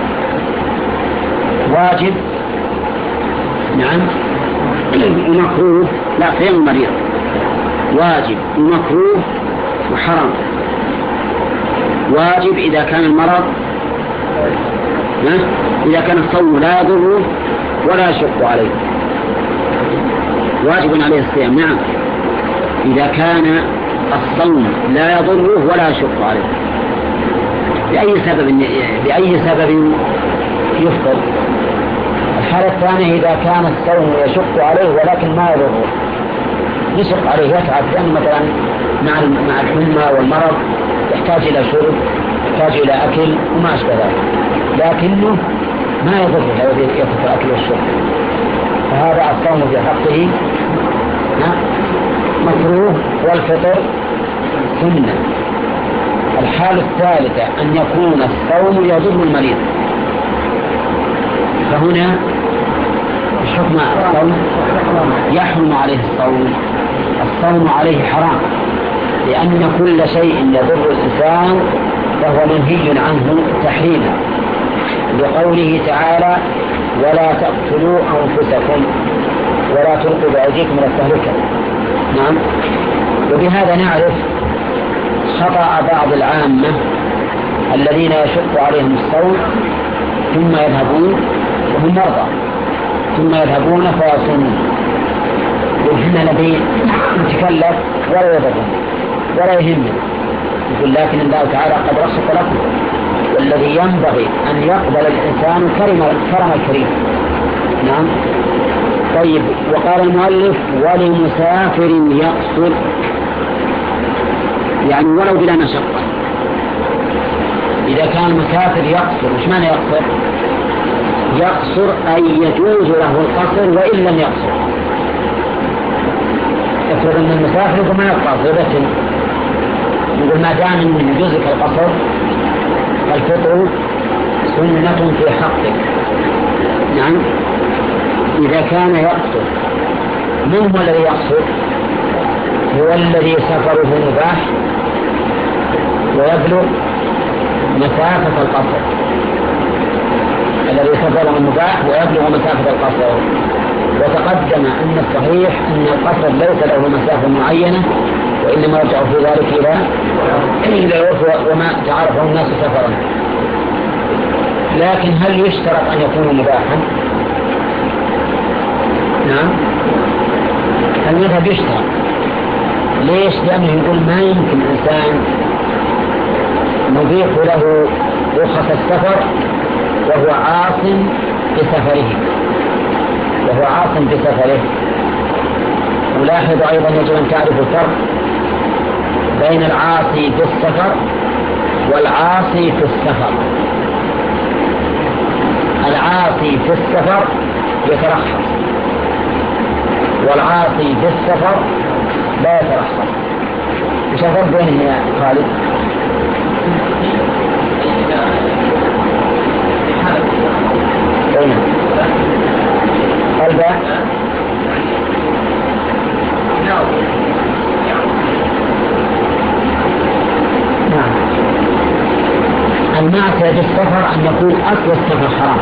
واجب، نعم، ومكروه. لا، صيام المريض واجب ومكروه وحرام. واجب إذا كان المرض، إذا كان الصوم لا يضره ولا يشق عليه، واجب عليه الصيام. نعم، إذا كان الصوم لا يضره ولا يشق عليه بأي سبب بأي سبب يفطر. الحالة الثانية: إذا كان الصوم يشق عليه ولكن ما يضره، يشق عليه يتعب، لأن مثلا مع مع الحمى والمرض يحتاج إلى شرب، يحتاج إلى أكل وما أشبه ذلك، لكنه ما يضره الذي يترك الأكل والشرب، فهذا الصوم في حقه مكروه والفطر سنة. الحالة الثالثة أن يكون الصوم يضر المريض، فهنا حكم الصوم يحرم عليه الصوم، الصوم عليه حرام، لأن كل شيء يضر الإنسان فهو منهي عنه تحريما، لقوله تعالى: ولا تقتلوا أنفسكم ولا تلقوا بأيديكم إلى التهلكة. نعم. وبهذا نعرف خطأ بعض العامة الذين يشق عليهم الصوم ثم يذهبون وهم مرضى ثم يذهبون فيصومون، وإحنا نبي نتكلف ولا يذهبون ولا يهمنا، يقول: لكن الله تعالى قد رخص لكم، والذي ينبغي أن يقبل الإنسان كرم كرم الكريم. نعم. طيب، وقال المؤلف: ولمسافر يقصر، يعني ولو بلا مشقة. إذا كان المسافر يقصر، وش معنى يقصر؟ يقصر أي يجوز له القصر وإن لم يقصر. افرض أن المسافر يقول: ما يقصر، بس يقول: ما دام من جزء القصر الفطر سنة في حقك. نعم. إذا كان يقصر، من هو الذي يقصر؟ هو الذي سفره مباح ويبلغ مسافة القصر، الذي سفره مباح ويبلغ مسافة القصر. وتقدم أن الصحيح أن القصر ليس له مسافة معينة، وإنما يرجع في ذلك إلى إلى عرف وما تعرفه الناس سفرا. لكن هل يشترط أن يكون مباحا؟ نعم، المذهب يشترط. ليش؟ لأنه يقول ما يمكن إنسان نضيف له رخص السفر وهو عاص بسفره وهو عاص بسفره. ولاحظ أيضا يجب أن تعرف الفرق بين العاصي في السفر والعاصي في السفر. العاصي في السفر يترخص، والعاصي في السفر لا يترخص. ايش الفرق بينهم يا خالد؟ بين الباء نعم. المعصية بالسفر أن يكون أصل السفر حرام،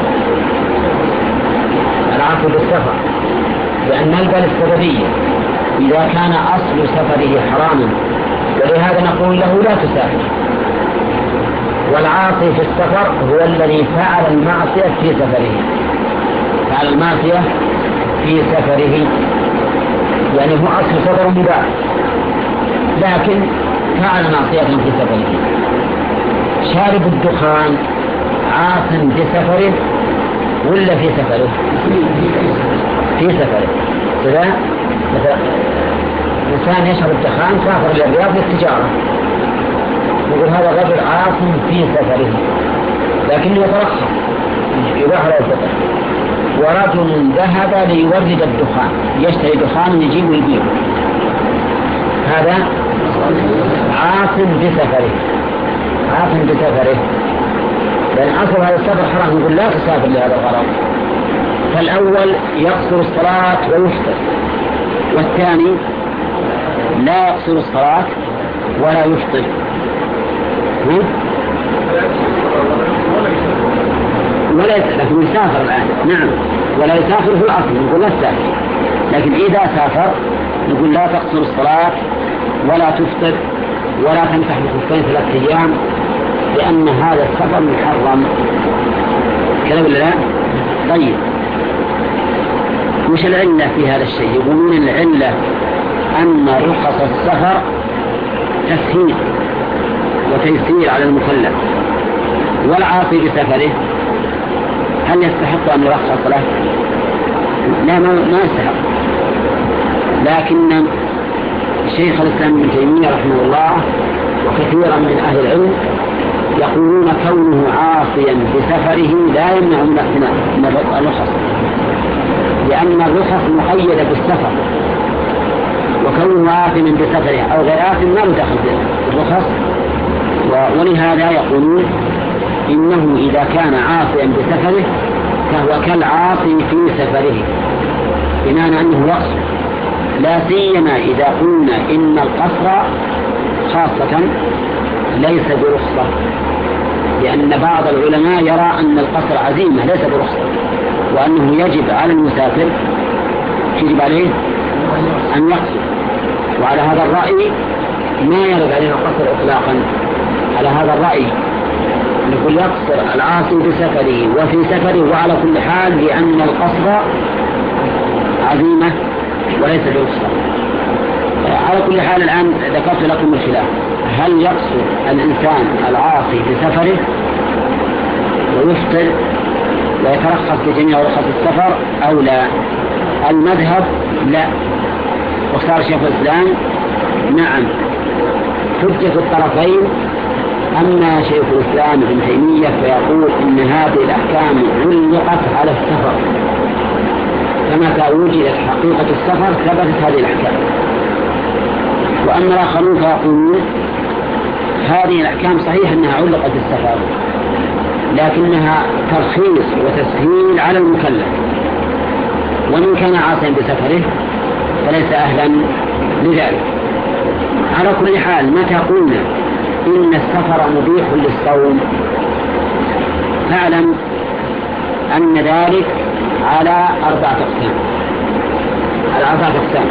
العاصي بالسفر، لأن نلقى السببية إذا كان أصل سفره حراما، ولهذا نقول له لا تسافر. والعاصي في السفر هو الذي فعل المعصية في سفره، فعل المعصية في سفره، يعني هو أصل سفر مباح لكن فعل معصية في سفره. شارب الدخان عاص بسفره ولا في سفره؟ في سفره. كذا مثلا إنسان يشرب الدخان سافر إلى الرياض للتجارة، يقول هذا رجل عاص في سفره لكنه يترخص يباح له الفطر. ورجل ذهب ليورد الدخان، يشتري دخان يجيب ويبيع، هذا عاص بسفره، عاص بسفره، لأن أصل هذا السفر حرام، يقول لا تسافر لهذا الغرض. فالأول يقصر الصلاة ويفطر، والثاني لا يقصر الصلاة ولا يفطر. ولا لكن يسافر الآن، نعم، ولا يسافر في الأصل نقول لا تسافر، لكن إذا سافر نقول لا تقصر الصلاة ولا تفطر ولا تمسح الخفين ثلاثة أيام، لأن هذا السفر محرم. كذا ولا لا؟ طيب، وش العلة في هذا الشيء؟ يقولون العلة أن رخص السفر تسهيل وتيسير على المكلف، والعاصي بسفره هل يستحق أن يرخص له؟ لا، ما يستحق. لكن شيخ الإسلام ابن تيمية رحمه الله وكثيرا من أهل العلم يقولون كونه عاصيا بسفره لا يمنع من الرخص، لأن الرخص مقيدة بالسفر، وكونه آثما بسفره أو غير آثم ما له دخل بالرخص. ولهذا يقولون إنه إذا كان عاصيا بسفره فهو كالعاصي في سفره، بمعنى أنه يقصر، لا سيما إذا قلنا إن القصر خاصة ليس برخصة، لأن بعض العلماء يرى أن القصر عزيمة ليس برخصة، وأنه يجب على المسافر يجب عليه أن يقصر. وعلى هذا الرأي ما يرد علينا القصر إطلاقا. على هذا الرأي نقول يقصر العاصي بسفره وفي سفره وعلى كل حال، لأن القصر عزيمة وليس برخصة. على كل حال الآن ذكرت لكم الخلاف، هل يقصر الإنسان العاصي بسفره ويفطر ويترخص بجميع رخص السفر أو لا؟ المذهب لا، واختار شيخ الإسلام نعم، حجة الطرفين. أما شيخ الإسلام ابن تيمية فيقول إن هذه الأحكام علقت على السفر، فمتى وجدت حقيقة السفر ثبتت هذه الأحكام. وأما الآخرون فيقولون هذه الأحكام صحيح أنها علقت بالسفر، لكنها ترخيص وتسهيل على المكلف، ومن كان عاصيا بسفره فليس أهلا لذلك. على كل حال متى قلنا إن السفر مبيح للصوم فاعلم أن ذلك على أربعة أقسام. على أربعة أقسام.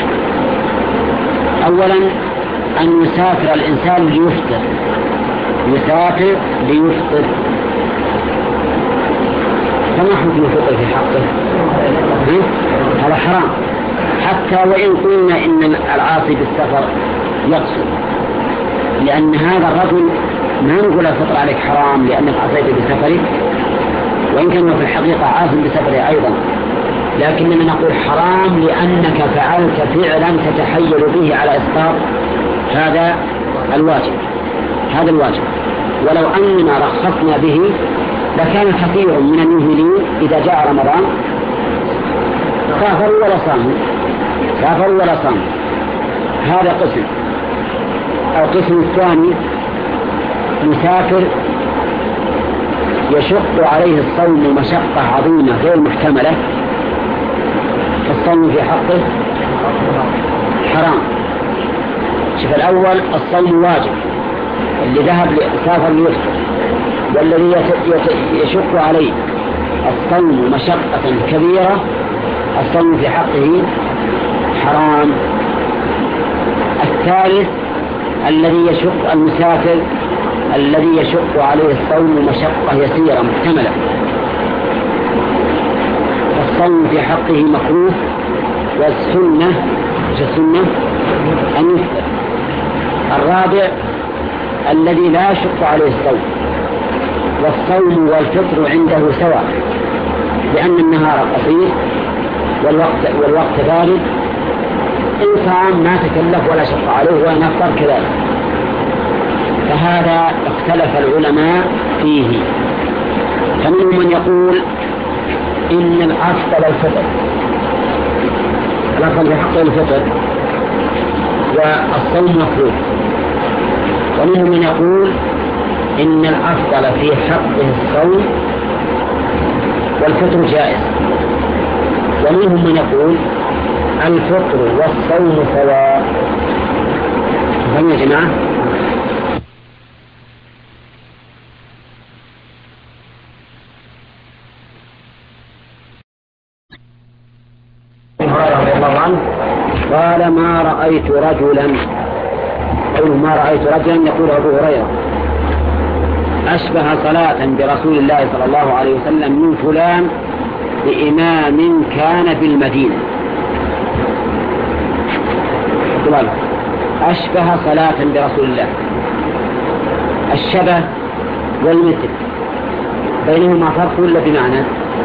أولا أن يسافر الإنسان ليفطر، يسافر ليفطر، فما حكم الفطر في حقه؟ هذا حرام، حتى وإن قلنا إن العاصي بالسفر يقصر، لأن هذا الرجل ما نقول الفطر عليك حرام لأنك عصيت بسفرك، وإن كان في الحقيقة عاصم بسفره أيضا، لكننا نقول حرام لأنك فعلت فعلا تتحيل به على إسقاط هذا الواجب. هذا الواجب ولو أننا رخصنا به لكان كثير من المهملين إذا جاء رمضان سافروا ولا صاموا، سافروا ولا صاموا. هذا قسم. القسم الثاني مسافر يشق عليه الصوم مشقة عظيمة غير محتملة، فالصوم في حقه حرام. شوف الأول الصوم واجب، اللي ذهب سافر ليفطر، والذي يشق عليه الصوم مشقة كبيرة الصوم في حقه حرام. الثالث الذي يشق المسافر الذي يشق عليه الصوم مشقة يسيرة محتملة، الصوم في حقه مكروه، والسنة السنة أن يفطر. الرابع الذي لا يشق عليه الصوم، والصوم والفطر عنده سواء، لأن النهار قصير والوقت, والوقت بارد، إنسان ما تكلف ولا شق عليه ولا نفطر كذلك. فهذا اختلف العلماء فيه، فمنهم من يقول إن الأفضل الفطر، الأفضل في حق الفطر والصوم مكروه، ومنهم من يقول إن الأفضل في حقه الصوم والفطر جائز. ومنهم من يقول الفطر والصوم سواء. فهم يا جماعة؟ رضي الله عنه قال ما رأيت رجلا، قوله ما رأيت رجلا يقول أبو هريرة أشبه صلاة برسول الله صلى الله عليه وسلم من فلان بإمام كان بالمدينة. أشبه صلاة برسول الله. الشبه والمثل بينهما فرق ولا بمعنى؟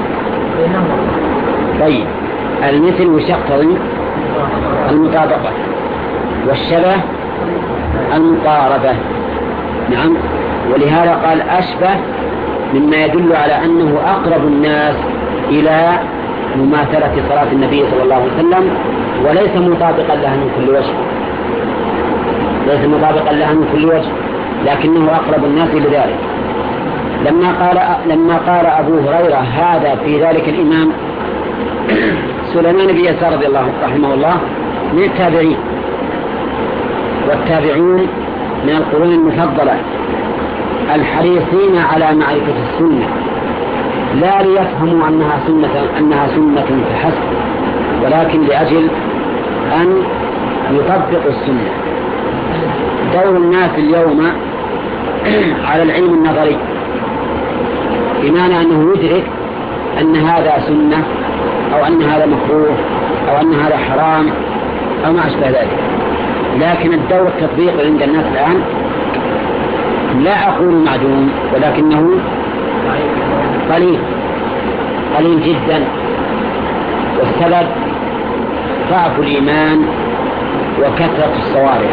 طيب المثل وش يقتضي؟ المطابقة، والشبه المقاربة. نعم، ولهذا قال أشبه مما يدل على أنه أقرب الناس إلى مماثلة صلاة النبي صلى الله عليه وسلم، وليس مطابقا لها من كل وجه، ليس مطابقا لها من كل وجه، لكنه أقرب الناس لذلك. لما قال لما قال أبو هريرة هذا في ذلك الإمام سليمان بن يسار رضي الله رحمه الله من التابعين، والتابعون من القرون المفضلة الحريصين على معرفة السنة، لا ليفهموا أنها سنة أنها سنة فحسب، ولكن لأجل أن يطبقوا السنة. دور الناس اليوم على العلم النظري، بمعنى أنه يدرك أن هذا سنة أو أن هذا مكروه أو أن هذا حرام أو ما أشبه ذلك، لكن الدور التطبيق عند الناس الآن لا أقول معدوم، ولكنه قليل قليل جدا. والسبب ضعف الإيمان وكثرة الصوارف،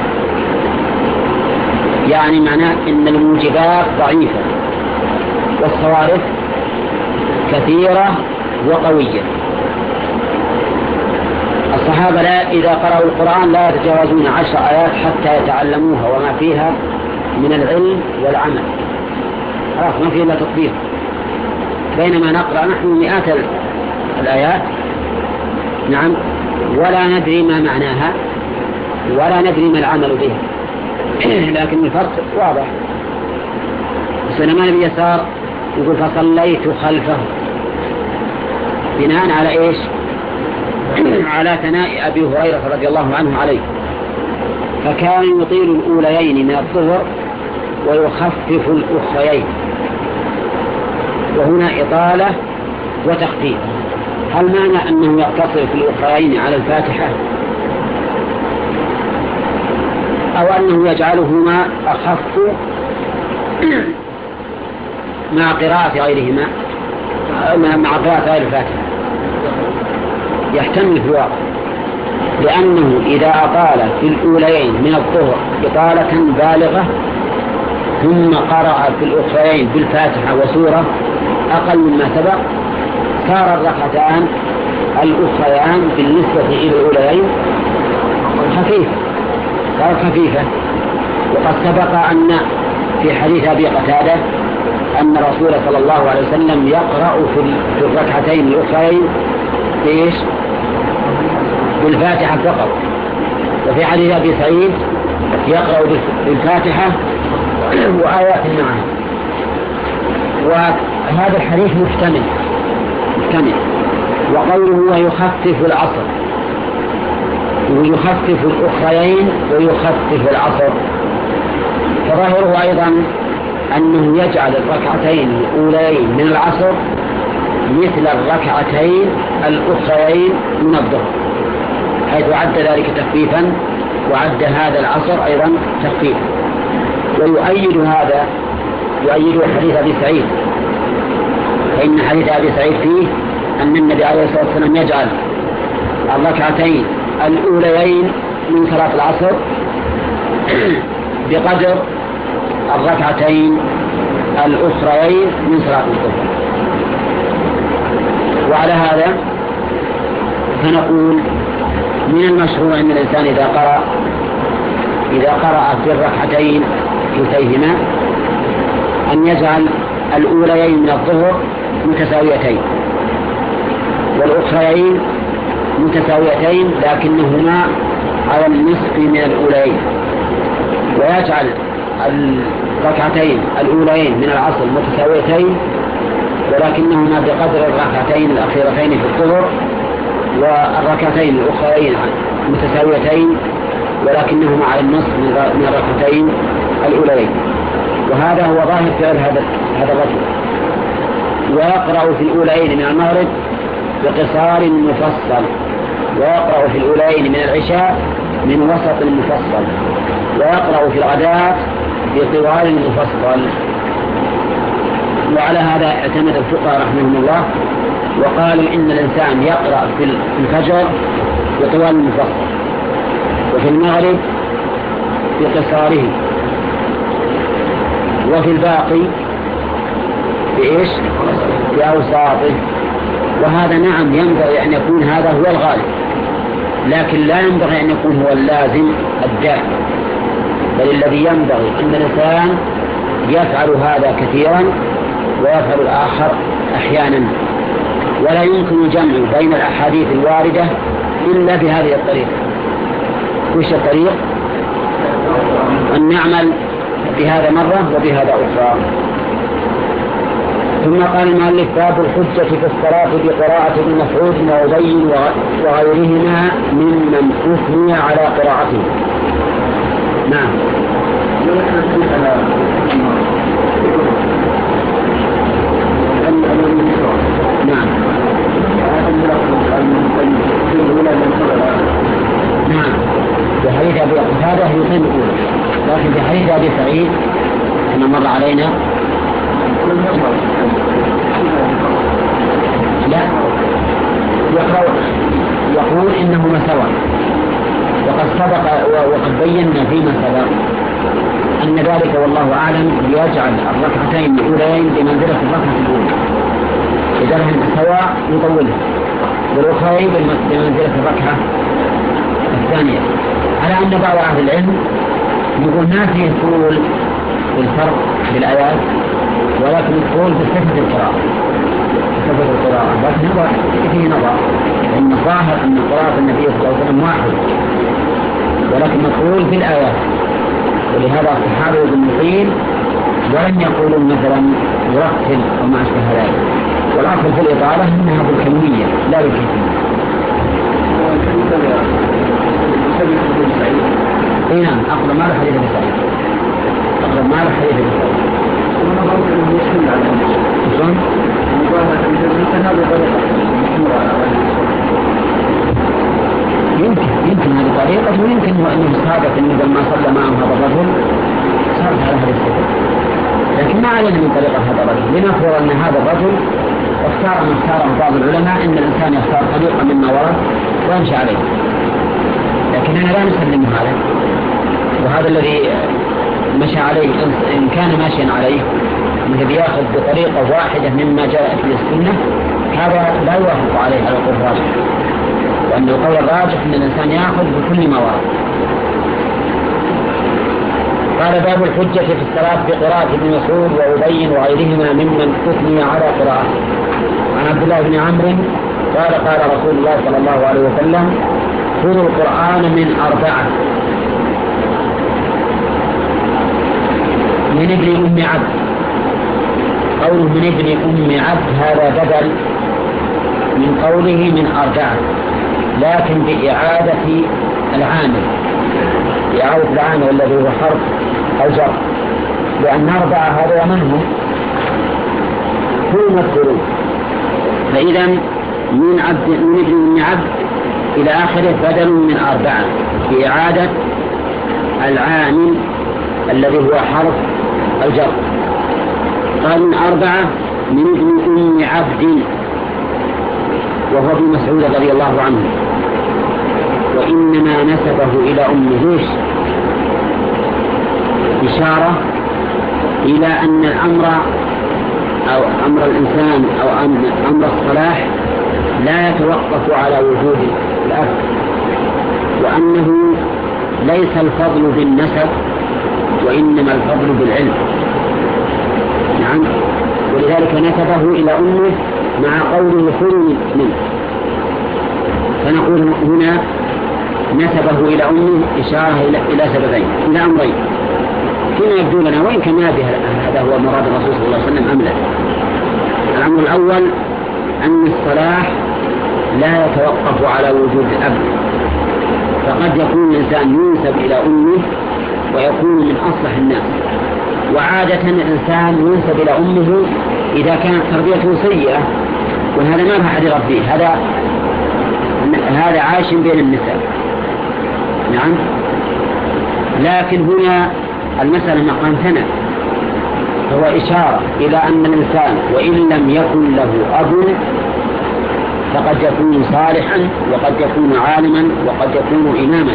يعني معناه إن الموجبات ضعيفة والصوارف كثيرة وقوية. الصحابة لا إذا قرأوا القرآن لا يتجاوزون عشر آيات حتى يتعلموها وما فيها من العلم والعمل، خلاص ما فيه إلا تطبيق. بينما نقرأ نحن مئات الآيات، نعم، ولا ندري ما معناها ولا ندري ما العمل بها، لكن الفرق واضح. سليمان بن يسار يقول فصليت خلفه بناء على إيش؟ على ثناء أبي هريرة رضي الله عنه عليه، فكان يطيل الأوليين من الظهر ويخفف الأخريين، وهنا إطالة وتخفيف. هل معنى أنه يقتصر في الأخريين على الفاتحة، أو أنه يجعلهما أخف مع قراءة غيرهما مع قراءة غير الفاتحة؟ يحتمل في الواقع، لأنه إذا أطال في الأولين من الظهر إطالة بالغة ثم قرأ في الأخرين بالفاتحة وسورة أقل مما سبق، صار الركعتان الأخريان بالنسبة إلى الأولين خفيفة، صارت خفيفة. وقد سبق أن في حديث أبي قتادة أن رسول صلى الله عليه وسلم يقرأ في الركعتين الأخرين إيش؟ بالفاتحة فقط. وفي حديث أبي سعيد يقرأ بالفاتحة وآيات معها. وهذا الحديث محتمل محتمل وقوله ويخفف العصر، ويخفف الأخرين ويخفف العصر، فظاهره أيضا أنه يجعل الركعتين الأولين من العصر مثل الركعتين الأخرين من الظهر، حيث عد ذلك تخفيفا وعد هذا العصر أيضا تخفيفا. ويؤيد هذا يؤيد حديث أبي سعيد، فإن حديث أبي سعيد فيه أن النبي عليه الصلاة والسلام يجعل الركعتين الأوليين من صلاة العصر بقدر الركعتين الأخرين من صلاة الظهر. وعلى هذا فنقول من المشروع أن الإنسان إذا قرأ إذا قرأ في الركعتين كلتيهما أن يجعل الأوليين من الظهر متساويتين والأخرين متساويتين لكنهما على النصف من الأولين، ويجعل الركعتين الأولين من العصر متساويتين ولكنهما بقدر الركعتين الأخيرتين في الظهر، والركعتين الأخرين متساويتين ولكنهما على النصف من الركعتين الأولين. وهذا هو ظاهر فعل هذا هذا الرجل. ويقرأ في الأولين من المغرب بقصار مفصل، ويقرأ في الأولين من العشاء من وسط مفصل، ويقرأ في الغداة بطوال مفصل. وعلى هذا اعتمد الفقهاء رحمهم الله وقالوا إن الإنسان يقرأ في الفجر بطوال مفصل، وفي المغرب بقصاره، وفي الباقي بإيش؟ بأوساطه. وهذا نعم ينبغي أن يكون هذا هو الغالب، لكن لا ينبغي أن يكون هو اللازم الدائم، بل الذي ينبغي أن الإنسان يفعل هذا كثيرا ويفعل الآخر أحيانا. ولا يمكن الجمع بين الأحاديث الواردة إلا بهذه الطريقة. وش الطريق؟ أن نعمل بهذا مرة وبهذا أخرى. ثم قال المؤلف: باب الحجة في الصلاة بقراءة ابن مسعود وأبي وغيرهما ممن أثني على قراءته. نعم. نعم. نعم. في حديث أبي قتادة يتم الأولى، لكن في حديث أبي سعيد كما مر علينا لا يقول, يقول إنهما سواء. وقد سبق وقد بينا فيما سبق أن ذلك والله أعلم يجعل الركعتين الأولين بمنزلة الركعة الأولى، إذا هم سواء يطولها، والأخرين بمنزلة الركعة الثانية. على أن بعض أهل العلم يقول ما فيه طول الفرق بالآيات، ولكن الطول بصفة القراءة، بصفة القراءة. لكن هو فيه نظر، إن الظاهر أن قراءة النبي صلى الله عليه وسلم واحد، ولكن الطول في الآيات. ولهذا الصحابة يقول ولم يقولوا مثلا يرتل أو ما أشبه ذلك. والأصل في الإطالة أنها بالكمية لا بالكيفية. اي نعم، أقرب ما له حديث ابي سعيد، أقرب ما له حديث ابي سعيد. يمكن يمكن هذه طريقة، ويمكن أنه صادق أنه لما صلى معهم هذا الرجل صار على هذا السبب، لكن ما علينا من طريقة هذا الرجل. لنفرض أن هذا الرجل اختار من اختاره بعض العلماء أن الإنسان يختار طريقة مما ورد ويمشي عليه، لكننا لا نسلم هذا. وهذا الذي مشى عليه إن كان ماشيا عليه إنه بياخذ بطريقة واحدة مما جاء في السنة، هذا لا يوافق عليه على القول الراجح، وأن القول الراجح أن الإنسان يأخذ بكل ما ورد. قال: باب الحجة في الصلاة بقراءة ابن مسعود وأبي وغيرهما ممن أثني على قراءته. عن عبد الله بن عمرو قال: قال رسول الله صلى الله عليه وسلم: خذوا القرآن من أربعة، من ابن أم عبد. قوله من ابن أم عبد هذا بدل من قوله من أربعة، لكن بإعادة العامل، بإعادة العامل الذي هو حرف أو جر، لأن أربعة هذا ومن هم هم مذكورون. فإذا من عبد من ابن أم عبد إلى آخره بدل من أربعة بإعادة العامل الذي هو حرف الجر. قال من أربعة من ابن أم عبد، وهو ابن مسعود رضي الله عنه، وإنما نسبه إلى أم ليش؟ إشارة إلى أن الأمر أو أمر الإنسان أو أمر الصلاح لا يتوقف على وجود الأب، وأنه ليس الفضل بالنسب وإنما الفضل بالعلم. نعم، ولذلك نسبه إلى أمه مع قوله خذوا منه. فنقول هنا نسبه إلى أمه إشارة إلى سببين، إلى أمرين فيما يبدو لنا، وإن كان ما بها هذا هو مراد الرسول صلى الله عليه وسلم أم لا. الأمر الأول أن الصلاح لا يتوقف على وجود الأب، فقد يكون الإنسان ينسب إلى أمه ويكون من أصلح الناس، وعادة الإنسان ينسب إلى أمه إذا كانت تربيته سيئة، وهذا ما أحد يربيه، هذا هذا عايش بين النساء. نعم، لكن هنا المسألة مقام ثنى، هو إشارة إلى أن الإنسان وإن لم يكن له أب فقد يكون صالحا وقد يكون عالما وقد يكون إماما.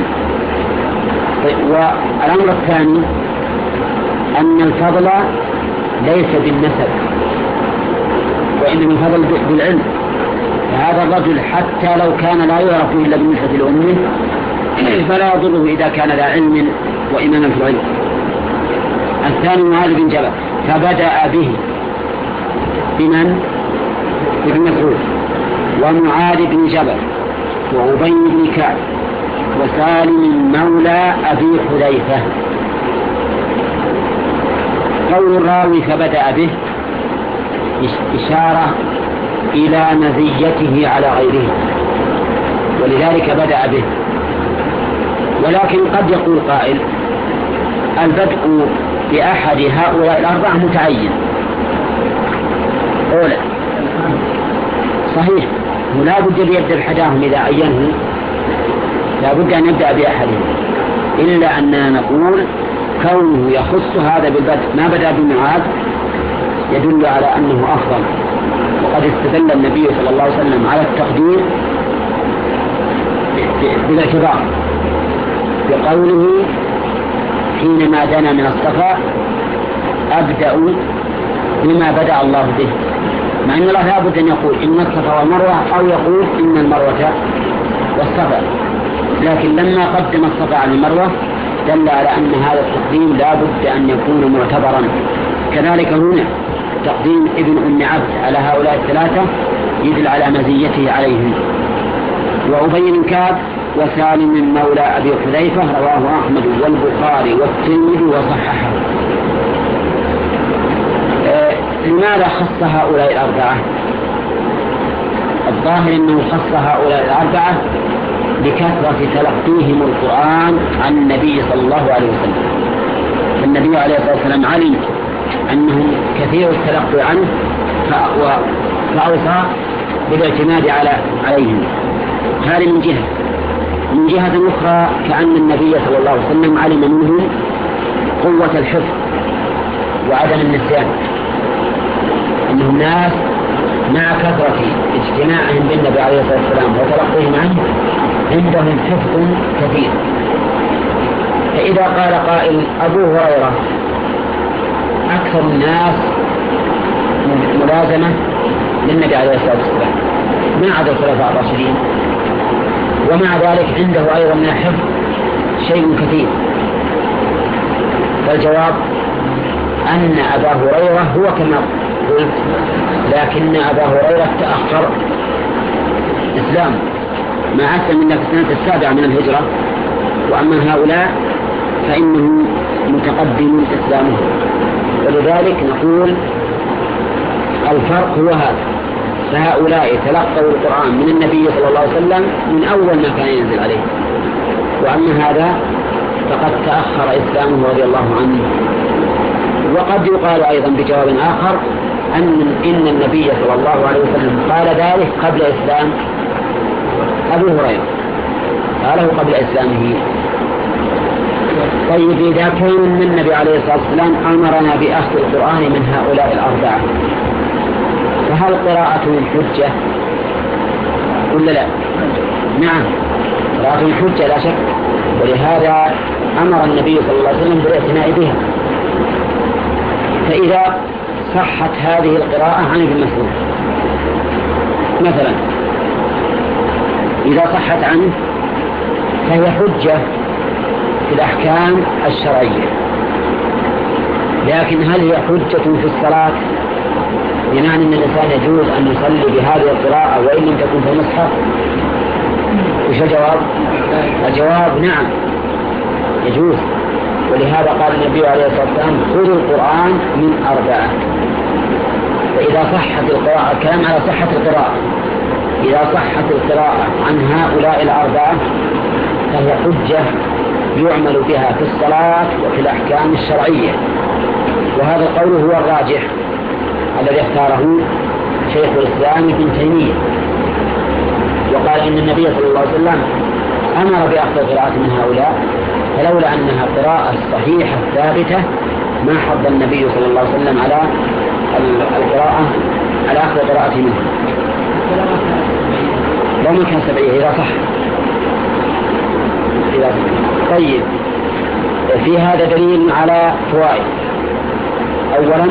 والأمر الثاني أن الفضل ليس بالنسب وإنما الفضل بالعلم، فهذا الرجل حتى لو كان لا يعرف إلا بنسبة لأمه فلا يضره إذا كان ذا علم وإماما في العلم. الثاني معاذ بن جبل، فبدأ به بمن؟ ابن مسعود ومعاذ بن جبل وأبي بن كعب وسالم مولى أبي حذيفة. قول الراوي فبدأ به إشارة إلى مزيته على غيره، ولذلك بدأ به. ولكن قد يقول قائل البدء بأحد هؤلاء الأربعة متعين. أولا صحيح، ولا بد أن يبدأ بحداهم إذا عينه، لا بد أن يبدأ بأحدهم، إلا أننا نقول كونه يخص هذا بالبدء ما بدأ بمعاذ يدل على أنه أفضل. وقد استدل النبي صلى الله عليه وسلم على التقدير بالاعتبار بقوله حينما دنا من الصفا أبدأ بما بدأ الله به، مع أن الله لا بد أن يقول إن الصفا والمروة أو يقول إن المروة والصفا، لكن لما قدم الصفا عن المروة دل على أن هذا التقديم لا بد أن يكون معتبرا. كذلك هنا تقديم ابن أم عبد على هؤلاء الثلاثة يدل على مزيته عليهم. وأبي بن كعب وسالم مولى أبي حذيفة رواه أحمد والبخاري والترمذي وصححه. آه لماذا خص هؤلاء الأربعة؟ الظاهر أنه خص هؤلاء الأربعة لكثرة تلقيهم القرآن عن النبي صلى الله عليه وسلم، فالنبي عليه الصلاة والسلام علم أنهم كثير التلقي عنه فأوصى بالاعتماد على عليهم. هذه من جهة. من جهة أخرى كأن النبي صلى الله عليه وسلم علم منهم قوة الحفظ وعدم النسيان، أنهم ناس مع كثرة اجتماعهم بالنبي عليه الصلاة والسلام وتلقيهم عنه عندهم حفظ كثير. فإذا قال قائل أبو هريرة أكثر الناس ملازمة للنبي عليه الصلاة والسلام ما عدا الخلفاء الراشدين، ومع ذلك عنده أيضا من الحفظ شيء كثير، فالجواب أن أبا هريرة هو كما قلت، لكن أبا هريرة تأخر إسلام ما أسلم إلا في السنة السابعة من الهجرة، وأما هؤلاء فإنهم متقدم إسلامهم. ولذلك نقول الفرق هو هذا، فهؤلاء تلقوا القرآن من النبي صلى الله عليه وسلم من أول ما كان ينزل عليه، وأما هذا فقد تأخر إسلامه رضي الله عنه. وقد يقال أيضا بجواب آخر أن إن النبي صلى الله عليه وسلم قال ذلك قبل إسلام أبو هريرة، قاله قبل إسلامه. طيب إذا كان النبي عليه الصلاة والسلام أمرنا بأخذ القرآن من هؤلاء الأربعة، فهل قراءتهم حجة ولا لا؟ نعم، قراءتهم حجة لا شك، ولهذا أمر النبي صلى الله عليه وسلم بالاعتناء بها. فإذا صحت هذه القراءة عن ابن مسعود مثلا، إذا صحت عنه فهي حجة في الأحكام الشرعية، لكن هل هي حجة في الصلاة؟ بمعنى أن الإنسان يجوز أن يصلي بهذه القراءة وإن لم تكن في المصحف؟ وش الجواب؟ الجواب نعم يجوز. ولهذا قال النبي عليه الصلاة والسلام خذوا القرآن من أربعة. فإذا صحت القراءة، كلام على صحة القراءة، إذا صحت القراءة عن هؤلاء الأربعة فهي حجة يعمل بها في الصلاة وفي الأحكام الشرعية. وهذا القول هو الراجح الذي اختاره شيخ الإسلام ابن تيمية، وقال إن النبي صلى الله عليه وسلم أمر بأخذ القراءة من هؤلاء، فلولا أنها قراءة صحيحة ثابتة ما حض النبي صلى الله عليه وسلم على القراءة على أخذ القراءة منه لو ما كان سبعية إذا صح. إذا صح. طيب، في هذا دليل على فوائد. أولا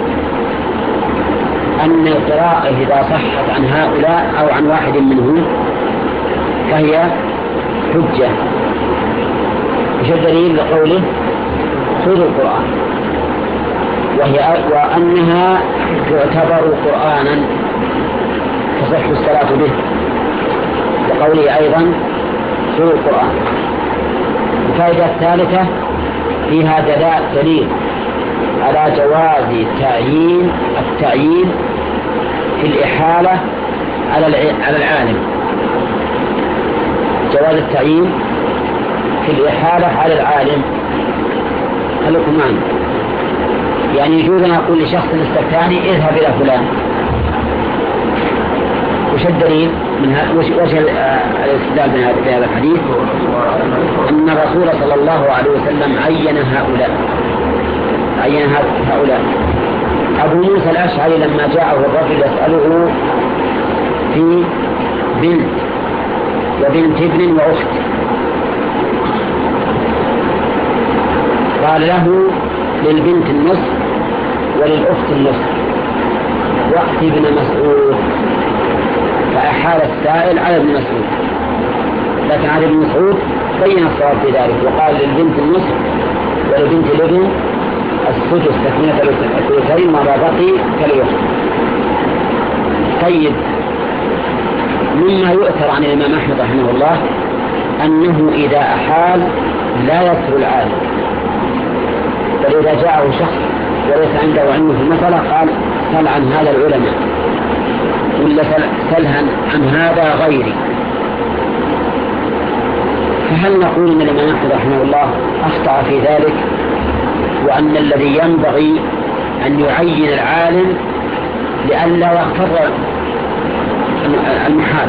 أن القراءة إذا صحت عن هؤلاء أو عن واحد منهم فهي حجة. وش الدليل لقوله خذوا القرآن؟ وهي وأنها تعتبر قرآنا تصح الصلاة به، وقوله أيضا خذوا القرآن. الفائدة الثالثة فيها دليل على جواز تعيين التعيين في الإحالة على العالم، جواز التعيين في الإحالة على العالم. خليكم معنا، يعني يجوز أن أقول لشخص استفتاني اذهب إلى فلان. وش الدليل من وجه الاستدلال بهذا الحديث؟ أن الرسول صلى الله عليه وسلم عين هؤلاء عين هؤلاء أبو موسى الأشعري لما جاءه الرجل يسأله في بنت وبنت ابن وأخت، قال له للبنت النصف وللأخت النصف وأخت ابن مسعود، فأحال السائل على ابن مسعود، لكن على ابن مسعود بين الصواب في ذلك وقال للبنت النصف ولبنت الابن السدس تكملة الثلثين ما بقي كاليوم. طيب، مما يؤثر عن الإمام أحمد رحمه الله أنه إذا أحال لا يسر العالم، بل إذا جاءه شخص وليس عنده علم في المسألة قال سل عن هذا العلماء ولا سل عن هذا غيري. فهل نقول أن الإمام أحمد رحمه الله أخطأ في ذلك، وأن الذي ينبغي أن يعين العالم لئلا يغتر المحال،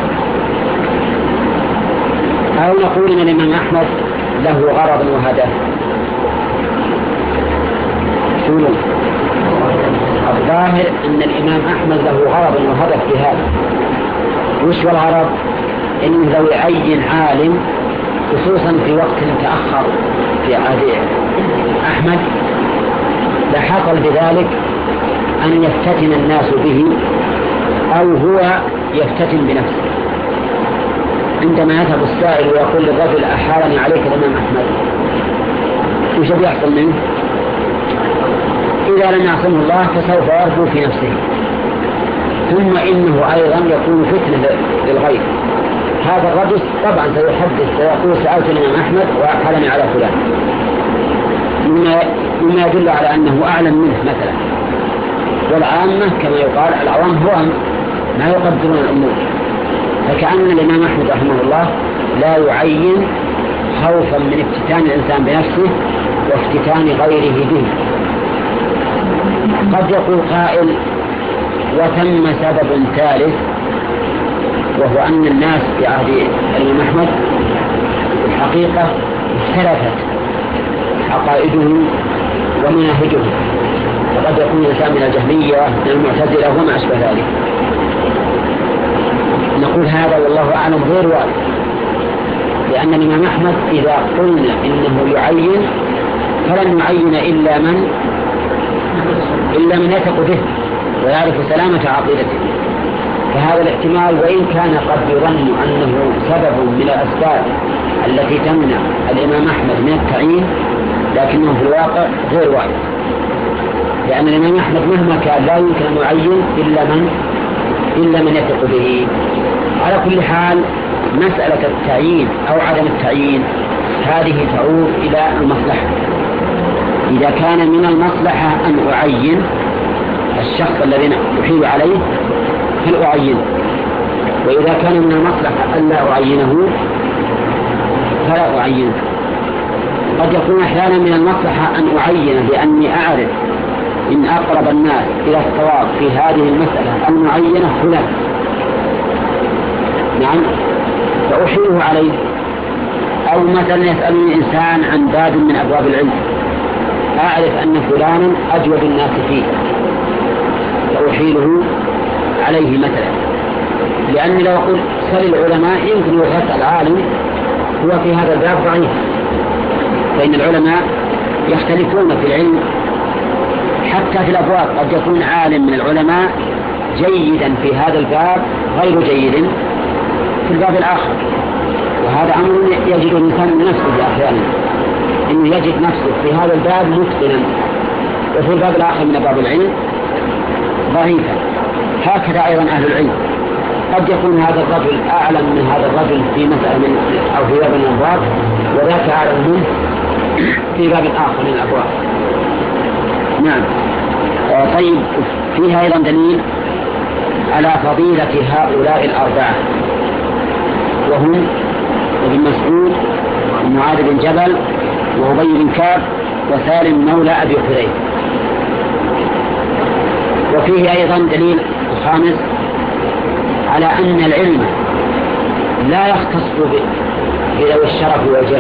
أو نقول أن الإمام أحمد له غرض وهدف؟ شنو الظاهر؟ أن الإمام أحمد له غرض وهدف في هذا. وش الغرض؟ إنه لو يعين عالم خصوصا في وقت تأخر في عهد أحمد لحصل بذلك أن يفتتن الناس به أو هو يفتتن بنفسه. عندما يذهب السائل ويقول للرجل أحالني عليك الإمام أحمد، وش بيحصل منه؟ إذا لم يعصمه الله فسوف يربو في نفسه، ثم إنه أيضا يكون فتنة للغير. هذا الرجل طبعا سيحدث سيقول سألت الإمام أحمد وأحالني على فلان، مما مما يدل على أنه أعلم منه مثلا. والعامة كما يقال العوام هو ما يقدرون الأمور، فكأن الإمام أحمد رحمه الله لا يعين خوفا من افتتان الإنسان بنفسه وافتتان غيره به. قد يقول قائل وثم سبب ثالث، وهو أن الناس في عهد الإمام أحمد الحقيقة اختلفت عقائدهم ومناهجهم، وقد يكون الإنسان من الجهمية من المعتزلة وما أشبه ذلك. نقول هذا والله أعلم غير واضح، لأن الإمام أحمد إذا قلنا إنه يعين فلن يعين إلا من إلا من يثق به ويعرف سلامة عقيدته. فهذا الاحتمال وإن كان قد يظن أنه سبب من الأسباب التي تمنع الإمام أحمد من التعيين، لكنه في الواقع غير واحد، لأن الإمام أحمد مهما كان لا يمكن أن يعين إلا من إلا من يثق به. على كل حال مسألة التعيين أو عدم التعيين هذه تعود إلى المصلحة. إذا كان من المصلحة أن أعين الشخص الذي أحيل عليه فلأعينه، وإذا كان من المصلحة أن لا أعينه فلا أعينه. قد يكون أحيانا من المصلحة أن أعين لأني أعرف إن أقرب الناس إلى الصواب في هذه المسألة المعينة فلان، نعم، فأحيله عليه. أو مثلا يسألني إنسان عن باب من أبواب العلم، أعرف أن فلانا أجود الناس فيه فأحيله عليه مثلا، لأني لو قلت سل العلماء يمكن يسأل عالم هو في هذا الباب ضعيف، فإن العلماء يختلفون في العلم حتى في الأبواب. قد يكون عالم من العلماء جيدا في هذا الباب غير جيد في الباب الآخر، وهذا أمر يجد الإنسان من نفسه أحيانا، إنه يجد نفسه في هذا الباب متقنا وفي الباب الآخر من أبواب العلم ضعيفا. هكذا أيضا أهل العلم، قد يكون هذا الرجل أعلم من هذا الرجل في مسألة من أو في باب من الأبواب، وذاك أعلم منه في باب آخر من الأبواب. نعم. آه طيب، فيها أيضا دليل على فضيلة هؤلاء الأربعة، وهم ابن مسعود ومعاذ بن جبل وأبي بن كعب وسالم مولى أبي حذيفة. وفيه أيضا دليل الخامس على أن العلم لا يختص بذوي الشرف والجاه،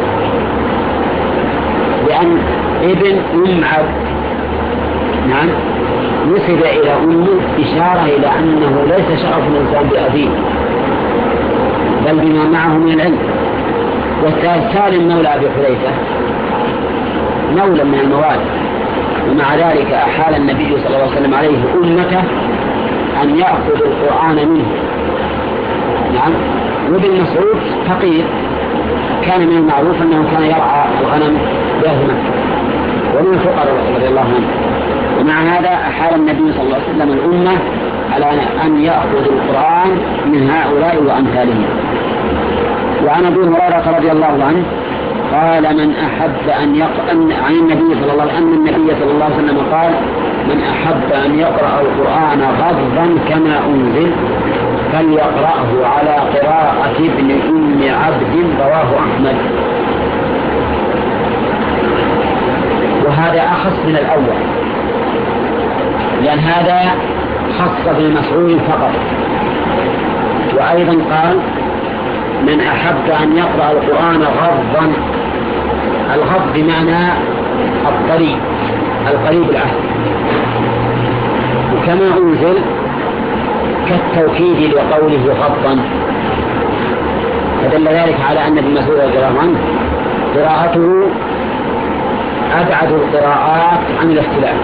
لأن ابن أم عبد نعم نسب إلى أمه إشارة إلى أنه ليس شرف الإنسان بأبيه بل بما معه من العلم. والثالث سالم مولى أبي حذيفة مولى من الموالي، ومع ذلك أحال النبي صلى الله عليه وسلم عليه أمته أن يأخذ القرآن منه. نعم. وابن مسعود فقير، كان من المعروف أنه كان يرعى الغنم بأهل مكة ومن الفقراء رضي الله عنه، ومع هذا أحال النبي صلى الله عليه وسلم الأمة على أن يأخذ القرآن من هؤلاء وأمثالهم. وعن أبي هريرة رضي الله عنه قال من أحب أن يقرأ عن النبي صلى الله عليه وسلم أن النبي صلى الله عليه وسلم قال من أحب أن يقرأ القرآن غضا كما أنزل فليقرأه على قراءة ابن أم عبد رواه أحمد. وهذا أخص من الأول، لأن هذا خص بالمسعود فقط. وأيضا قال من أحب أن يقرأ القرآن غضا، الغض بمعنى الطريق القريب العهد، وكما أنزل كالتوكيد لقوله غضا، فدل ذلك على أن ابن مسعود رضي الله عنه قراءته أبعد القراءات عن الاختلاف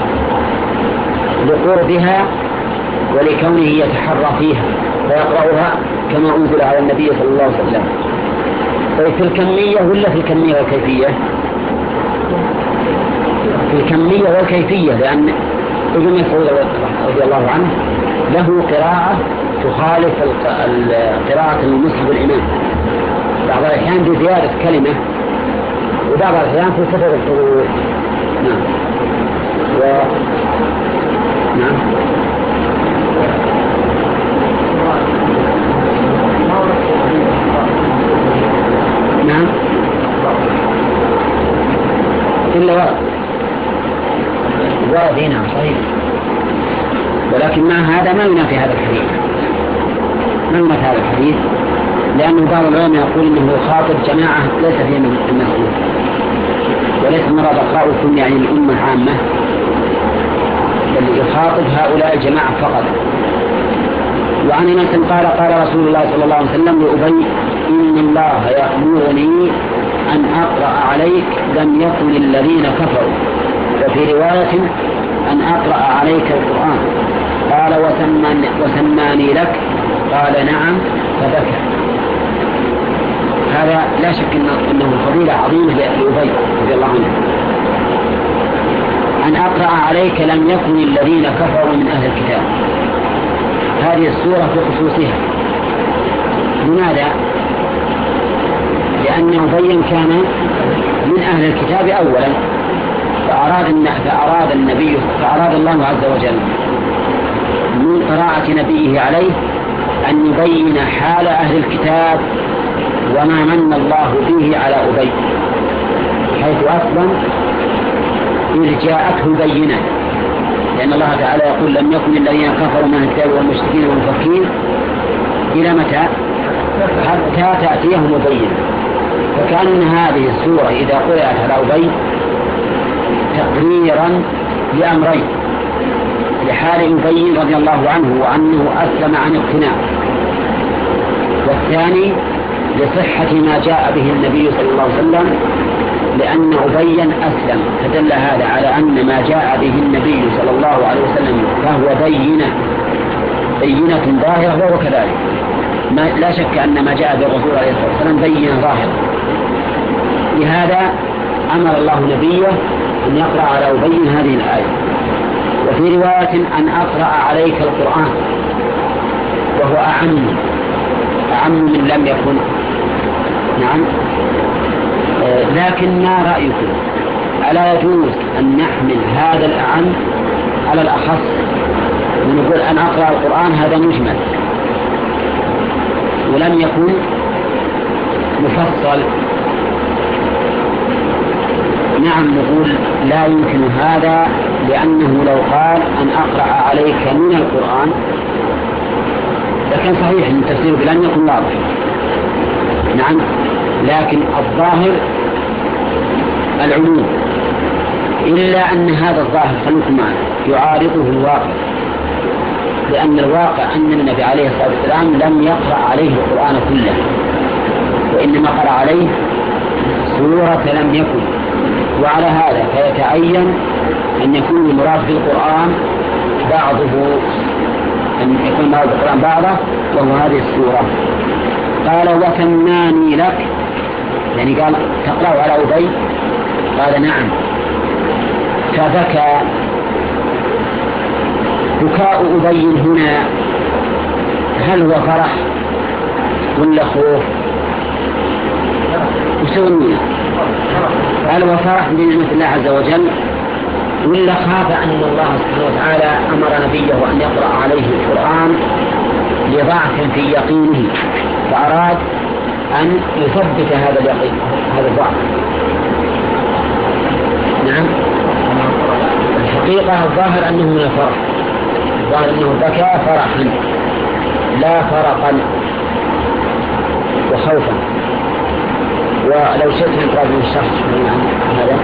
لقربها ولكونه يتحرى فيها ويقرأها كما أنزل على النبي صلى الله عليه وسلم. في الكمية ولا في الكمية والكيفية؟ في الكمية والكيفية، لأن ابن مسعود رضي الله عنه له قراءة تخالف قراءة المصحف الإمام، بعض الأحيان بزيادة كلمة وبعض الأحيان في سفر الحروف. نعم. و... نعم. نعم. إلا ورد ورد هنا صحيح، ولكن مع هذا ما ينافي هذا الحديث، ما ينافي هذا الحديث، لأنه بعض العلماء يقول إنه يخاطب جماعة ليس فيها من المسؤول، وليس مراد خاطب يعني الأمة عامة، بل يخاطب هؤلاء الجماعة فقط. وعن أنس قال قال رسول الله صلى الله عليه وسلم لأبي إن الله يأمرني أن أقرأ عليك لم يكن الذين كفروا، وفي رواية أن أقرأ عليك القرآن. قال وسماني, وسماني لك؟ قال نعم، فبكى. هذا لا شك أنه فضيلة عظيمة لأبي رضي الله عنه. أن أقرأ عليك لم يكن الذين كفروا من أهل الكتاب، هذه السورة في خصوصها لماذا؟ لأن أبي كان من أهل الكتاب أولا، فأراد, فأراد النبي فأراد الله عز وجل من قراءة نبيه عليه أن يبين حال أهل الكتاب وما من الله به على أبي، حيث أصلا إذ جاءته بينة، لأن الله تعالى يقول لم يكن الذين كفروا من الكتاب والمشركين والمفكين إلى متى؟ حتى تأتيهم بينة. فكأن هذه السورة إذا قرأت على أبي تقريرا لأمرين: لحال أبي رضي الله عنه وأنه أسلم عن اقتناع، والثاني لصحة ما جاء به النبي صلى الله عليه وسلم، لأن أبيا أسلم، فدل هذا على أن ما جاء به النبي صلى الله عليه وسلم فهو بينة بينة ظاهرة، وهو كذلك. ما لا شك أن ما جاء بالرسول عليه الصلاة والسلام بينة ظاهرة. لهذا أمر الله نبيه أن يقرأ على أبي هذه الآية. وفي رواية أن أقرأ عليك القرآن، وهو أعم أعم من لم يكن. نعم. آه لكن ما رأيكم؟ ألا يجوز أن نحمل هذا الأعم على الأخص ونقول أن أقرأ القرآن هذا مجمل ولم يكن مفصل؟ نعم، نقول لا يمكن هذا، لأنه لو قال أن أقرأ عليك من القرآن لكن صحيح أن التفسير لم يكن واضح. نعم، لكن الظاهر العموم، إلا أن هذا الظاهر خلوكم معنا يعارضه الواقع، لأن الواقع أن النبي عليه الصلاة والسلام لم يقرأ عليه القرآن كله، وإنما قرأ عليه سورة لم يكن. وعلى هذا فيتعين أن يكون المراد بالقرآن بعضه، أن يكون المراد بالقرآن بعضه وهو هذه السورة. قال وثناني لك، يعني قال تقرأ على أبي؟ قال نعم. فبكى. بكاء أبي هنا هل هو فرح ولا خوف؟ وسوينا هل هو فرح بنعمة الله عز وجل ولا خاف أن الله سبحانه وتعالى أمر نبيه أن يقرأ عليه القرآن لضعف في يقينه، فأراد أن يثبت هذا اليقين هذا الضعف؟ نعم، الحقيقة الظاهر أنه من الفرح، الظاهر أنه بكى فرحا لا فرقا وخوفا. ولو شئت نقرأ من الشخص عن هذا.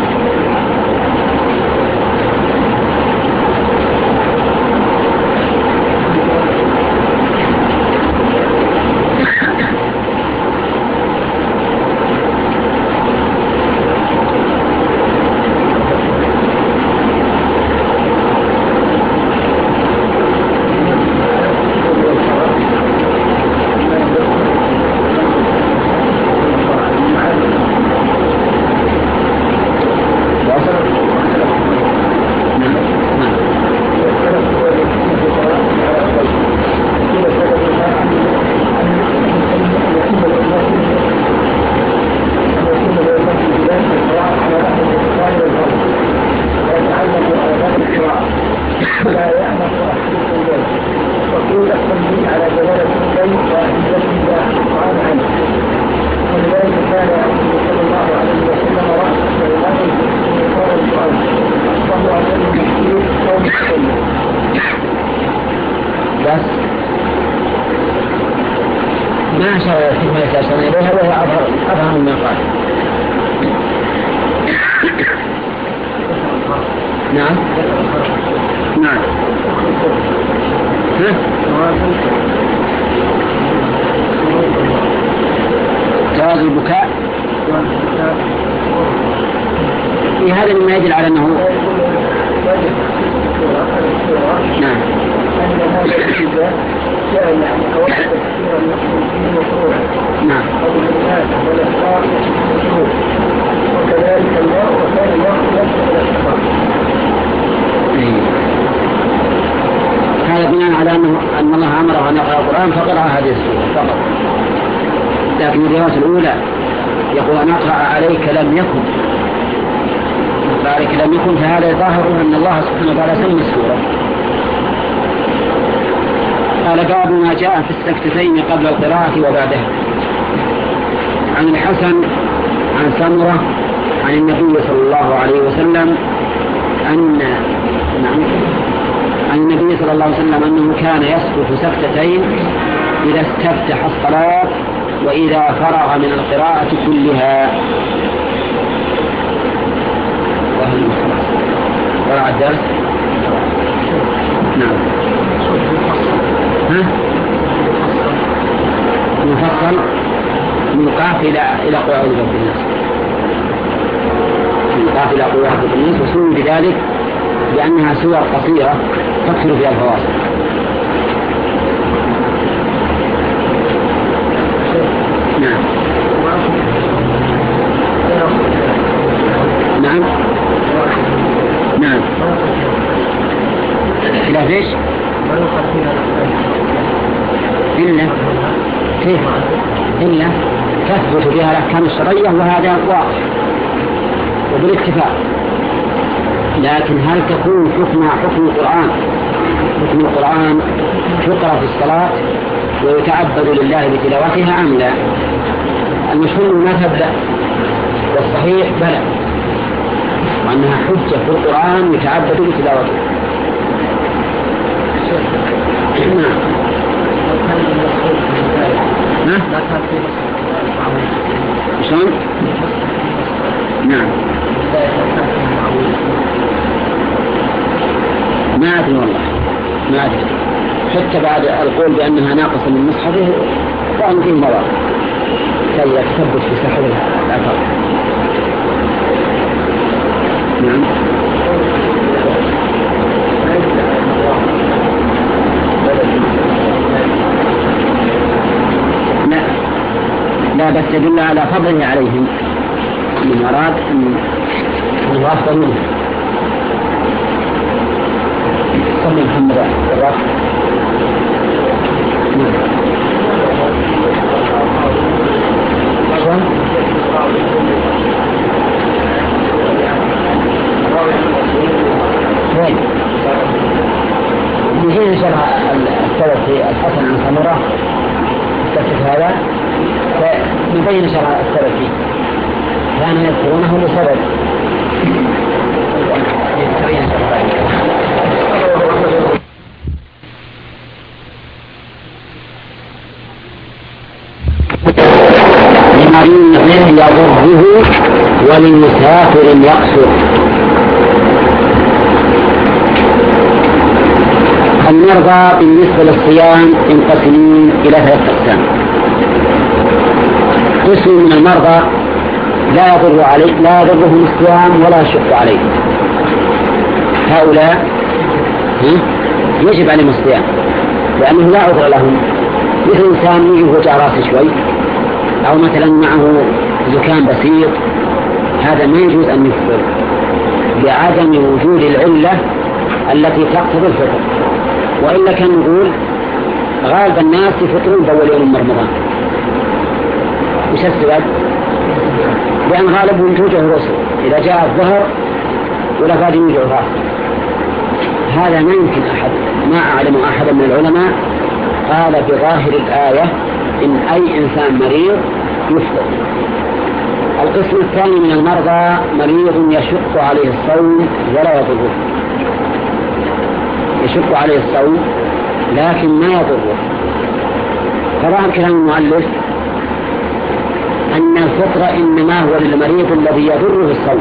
بس ما شاء الحكمة يتأسون إليها وهي أظهر أظهر من قال. نعم نعم جواز البكاء في هذا مما يدل على أنه نعم نعم وكذلك الله وكان الله يسر الاستقامة. هذا بناء على أنه أن الله أمره أن يقرأ القرآن فقرأ هذه السورة فقط. لكن الرواية الأولى يقول أن أقرأ عليك لم يكن، عليك لم يكن، فهذا يظاهر أن الله سبحانه وتعالى سمى السورة. قال باب ما جاء في السكتتين قبل القراءة وبعدها. عن الحسن عن سمرة عن النبي صلى الله عليه وسلم أن عن النبي صلى الله عليه وسلم أنه كان يسكت سكتتين إذا استفتح الصلاة وإذا فرغ من القراءة كلها. قرأ الدرس. نعم. ها؟ مفصل من قاف إلى إلى قل أعوذ برب الناس، من قاف إلى قل أعوذ برب الناس، وسمي بذلك لأنها سور قصيرة تكثر فيها الفواصل. نعم. نعم. نعم. لا فيش إلا كيف إلا تثبت بها الأحكام الشرعية، وهذا واضح وبالاتفاق. لكن هل تكون حكم حكم القرآن حكم القرآن تقرأ في الصلاة ويتعبد لله بتلاوتها أم لا؟ المشهور ما تبدأ، والصحيح بلى، وأنها حجة في القرآن يتعبد بتلاوته. نعم. شلون؟ نعم. ما أدري والله، ما أدري، حتى بعد القول بأنها ناقصة من مصحفه فأنا فيه مرض كي يتثبت في سحر الأثر. نعم. لا لا بس يدل على فضله عليهم، من أراد أنه أفضل منه. صلى محمد الرب. يجينا شرح السبب في الحسن عن سمرة استفت هذا، فنبين شرح السبب فيه. كان يذكرونه لسبب لمريض يضره ولمسافر يقصر. المرضى بالنسبة للصيام ينقسمون إلى ثلاثة أقسام. قسم من المرضى لا يضر عليه لا يضرهم الصيام ولا يشق عليه، هؤلاء يجب عليهم الصيام لأنه لا عذر لهم، مثل إنسان يجي وجع راسه شوي أو مثلا معه زكام بسيط، هذا ما يجوز أن يفطر بعدم وجود العلة التي تقتضي الفطر. وإلا كان نقول غالب الناس يفطرون بأول يوم من رمضان. وش السبب؟ لأن غالبهم توجه الرسل إذا جاء الظهر ولا فاد يوجه الراس. هذا ما يمكن أحد، ما أعلم أحدا من العلماء قال بظاهر الآية إن أي إنسان مريض يفطر. القسم الثاني من المرضى مريض يشق عليه الصوم ولا يضره، يشق عليه الصوم لكن ما يضره. فظاهر كلام المؤلف أن الفطر إنما هو للمريض الذي يضره الصوم،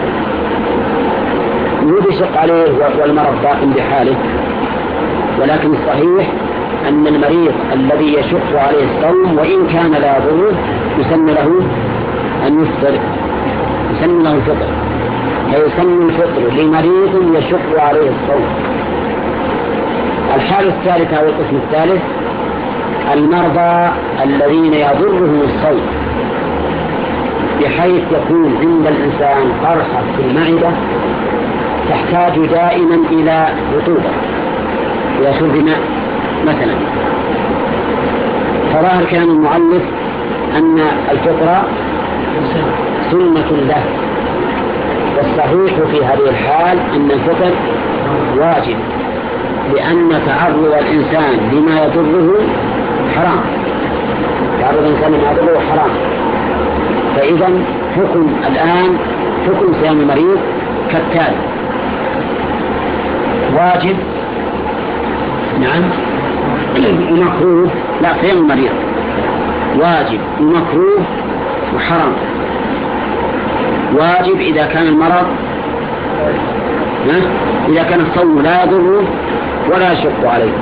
يود يشق عليه والمرض باق بحاله. ولكن الصحيح أن المريض الذي يشق عليه الصوم وإن كان لا يضره يسن له أن يفطر، يسن له الفطر، فيسن الفطر لمريض يشق عليه الصوم. الحالة الثالثة أو القسم الثالث المرضى الذين يضرهم الصوم بحيث يكون عند الإنسان قرحة في المعدة تحتاج دائما إلى رطوبة إلى شرب ماء مثلا. فظاهر كلام المؤلف أن الفطر سنة له، والصحيح في هذه الحال أن الفطر واجب، لأن تعرض الإنسان لما يضره حرام، تعرض الإنسان لما يضره حرام. فإذا حكم الآن حكم صيام المريض كالتالي: واجب، نعم، ومكروه. لا، صيام المريض واجب ومكروه وحرام. واجب إذا كان المرض، إذا كان الصوم لا يضره ولا يشق عليه،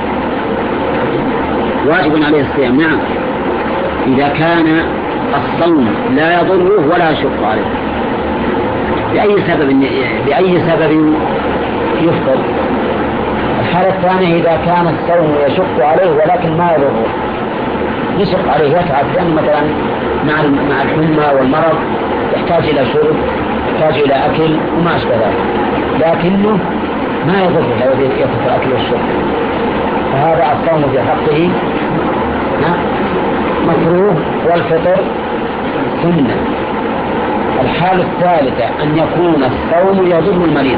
واجب عليه الصيام. نعم، إذا كان الصوم لا يضره ولا يشق عليه بأي سبب بأي سبب يفطر. الحالة الثانية: إذا كان الصوم يشق عليه ولكن ما يضره، يشق عليه يتعب، لأن مثلا مع مع الحمى والمرض يحتاج إلى شرب، يحتاج إلى أكل وما أشبه ذلك، لكنه ما يضره لو يترك الأكل والشرب، فهذا الصوم في حقه مكروه والفطر سنة. الحالة الثالثة أن يكون الصوم يضر المريض،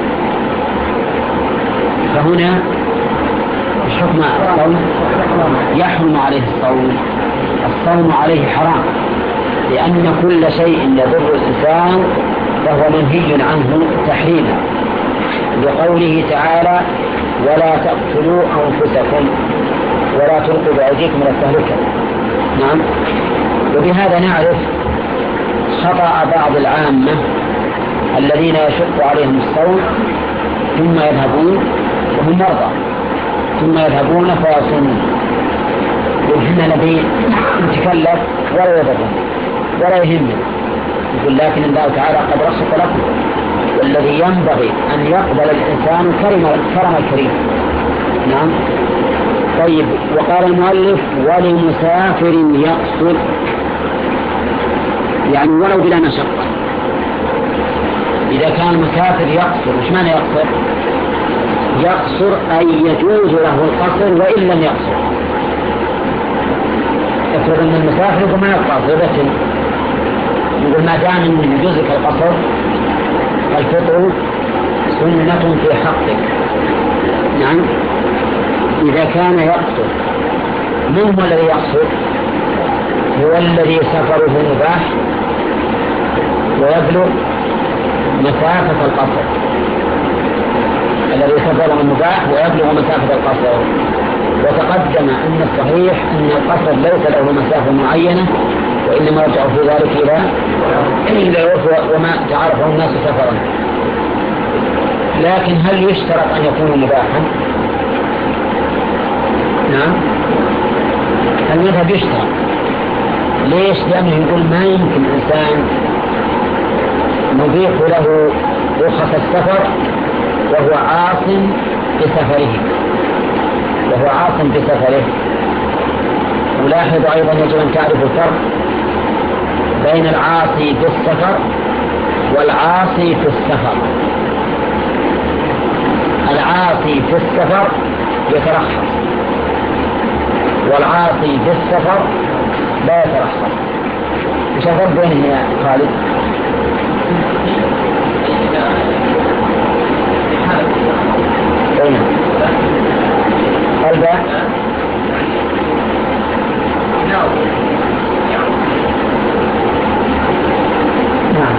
فهنا حكم الصوم يحرم عليه الصوم، الصوم عليه حرام، لأن كل شيء يضر الإنسان فهو منهي عنه تحريما، لقوله تعالى: ولا تقتلوا أنفسكم ولا تلقوا بأيديكم إلى التهلكة. نعم. وبهذا نعرف خطأ بعض العامة الذين يشق عليهم الصوم ثم يذهبون وهم مرضى، ثم يذهبون فيصومون، وإحنا نبي نتكلف ولا يذهبون ولا يهمنا، يقول: لكن الله تعالى قد رخص لكم، والذي ينبغي أن يقبل الإنسان كرم كرم الكريم. نعم. طيب، وقال المؤلف: ولمسافر يقصر، يعني ولو بلا مشقة. إذا كان المسافر يقصر، وش معنى يقصر؟ يقصر أي يجوز له القصر وإن لم يقصر. افرض أن المسافر يقول ما يقصر، بس يقول ما دام من يجوزك القصر الفطر سنة في حقك. نعم. إذا كان يقصر، من هو الذي يقصر؟ هو الذي سفره مباح ويبلغ مسافة القصر، الذي سفره مباح ويبلغ مسافة القصر. وتقدم أن الصحيح أن القصر ليس له مسافة معينة، وإنما يرجع في ذلك إلى إلى وما تعرفه الناس سفرا. لكن هل يشترط أن يكون مباحا؟ نعم، المذهب يشترط. ليش؟ لأنه يقول ما يمكن إنسان نضيف له رخص السفر وهو عاص بسفره وهو عاص بسفره. ولاحظ أيضا يجب أن تعرف الفرق بين العاصي في السفر والعاصي في السفر. العاصي في السفر يترخص، والعاصي في السفر لا يترخص. مش الفرق بينهم يا خالد؟ بين الباء نعم.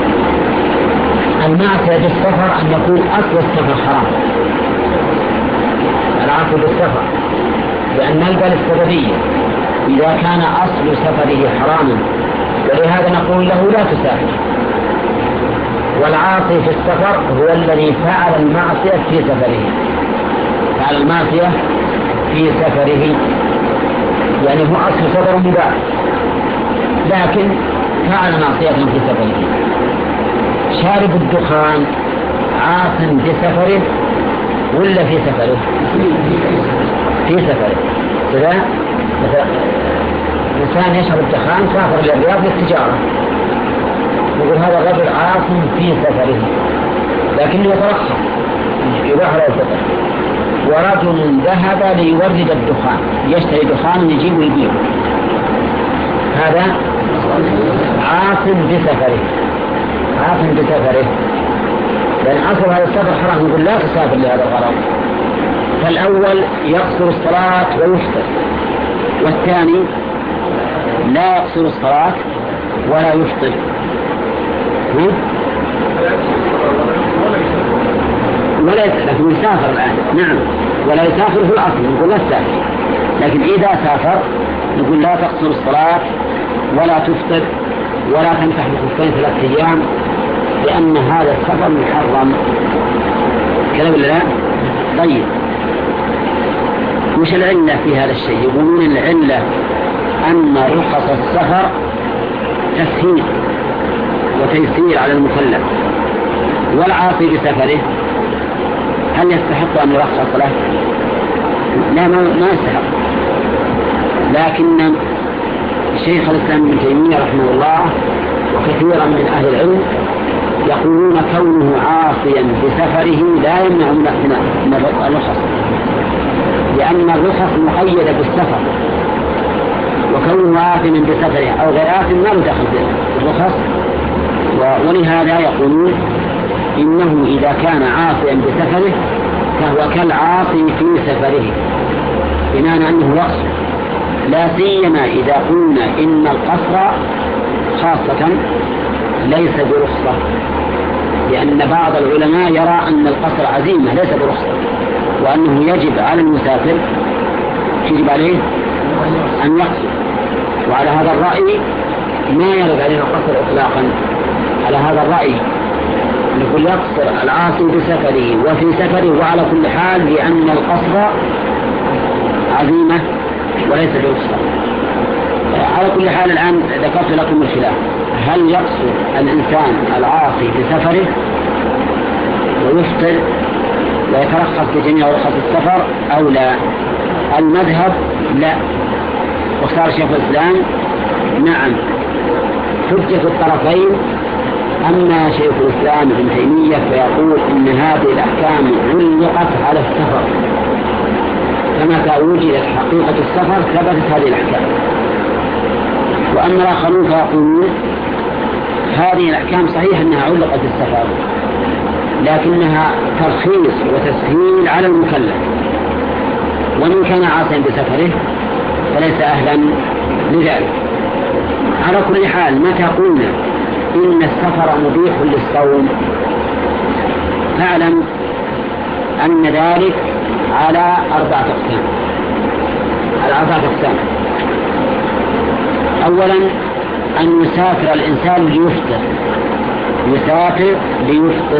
المعصية بالسفر أن يكون أصل السفر حرام، العاصي بالسفر، لأن نلقى السببية إذا كان أصل سفره حراما، ولهذا نقول له لا تسافر. والعاصي في السفر هو الذي فعل المعصية في سفره، فعل المعصية في سفره، يعني هو أصل سفر مباح لكن فعل معصية في سفره. شارب الدخان عاص بسفره ولا في سفره؟ في سفره. كذا مثلا إنسان يشرب الدخان سافر للرياض للتجارة، يقول هذا الرجل عاص في سفره لكنه يترخص يباح له الفطر. ورجل ذهب ليورد الدخان، يشتري دخان يجيب ويبيع، هذا عاص بسفره، عاص بسفره، لأن أصل هذا السفر حرام، يقول لا تسافر لهذا الغرض. فالأول يقصر الصلاة ويفطر، والثاني لا يقصر الصلاة ولا يفطر. ولا لكن يسافر الآن، نعم، ولا يسافر في الأصل، نقول لا تسافر، لكن إذا سافر نقول لا تقصر الصلاة ولا تفطر ولا تمسح بخفين ثلاثة أيام، لأن هذا السفر محرم. كلام ولا لا؟ طيب، وش العلة في هذا الشيء؟ يقولون العلة أن رخص السفر تسهيل وتيسير على المكلف، والعاصي بسفره هل يستحق أن يرخص له؟ لا، ما يستحق. لكن شيخ الإسلام ابن تيمية رحمه الله وكثيرا من أهل العلم يقولون كونه عاصيا بسفره لا يمنع من الرخص، لأن الرخص مقيدة بالسفر، وكونه آثما بسفره أو غير آثم ما له دخل بالرخص. ولهذا يقولون إنه إذا كان عاصيا بسفره فهو كالعاصي في سفره، بمعنى أنه يقصر، لا سيما إذا قلنا إن القصر خاصة ليس برخصة، لأن بعض العلماء يرى أن القصر عزيمة ليس برخصة، وأنه يجب على المسافر يجب عليه أن يقصر. وعلى هذا الرأي ما يرد عليه القصر إطلاقا، على هذا الرأي نقول يقصر العاصي بسفره وفي سفره وعلى كل حال، لأن القصر عزيمة وليس برخصة. على كل حال الآن ذكرت لكم الخلاف، هل يقصر الإنسان العاصي بسفره ويفطر ويترخص بجميع رخص السفر أو لا؟ المذهب لا، واختار شيخ الإسلام نعم، حجة الطرفين. أما شيخ الإسلام ابن تيمية فيقول إن هذه الأحكام علقت على السفر، فمتى وجدت حقيقة السفر ثبتت هذه الأحكام. وأما الآخرون فيقولون هذه الأحكام صحيح أنها علقت السفر، لكنها ترخيص وتسهيل على المكلف، ومن كان عاصيا بسفره فليس أهلا لذلك. على كل حال متى قلنا إن السفر مبيح للصوم فاعلم أن ذلك على أربعة أقسام، على أربعة أقسام. أولا أن يسافر الإنسان ليفطر، يسافر ليفطر،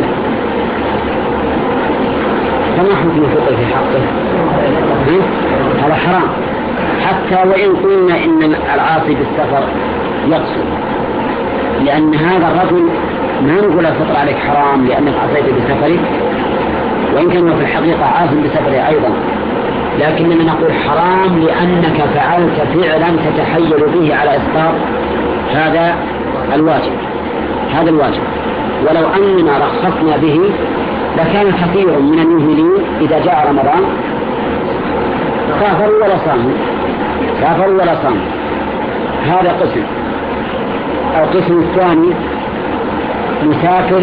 فما حكم الفطر في حقه؟ هذا حرام، حتى وإن قلنا إن العاصي بالسفر يقصر، لأن هذا الرجل ما نقول الفطر عليك حرام لأنك عصيت بسفرك، وإن كان في الحقيقة عاص بسفره أيضا، لكننا نقول حرام لأنك فعلت فعلا تتحيل به على إسقاط هذا الواجب، هذا الواجب. ولو أننا رخصنا به لكان كثير من المهملين إذا جاء رمضان سافروا ولا صاموا، سافروا ولا صاموا. هذا قسم. القسم الثاني مسافر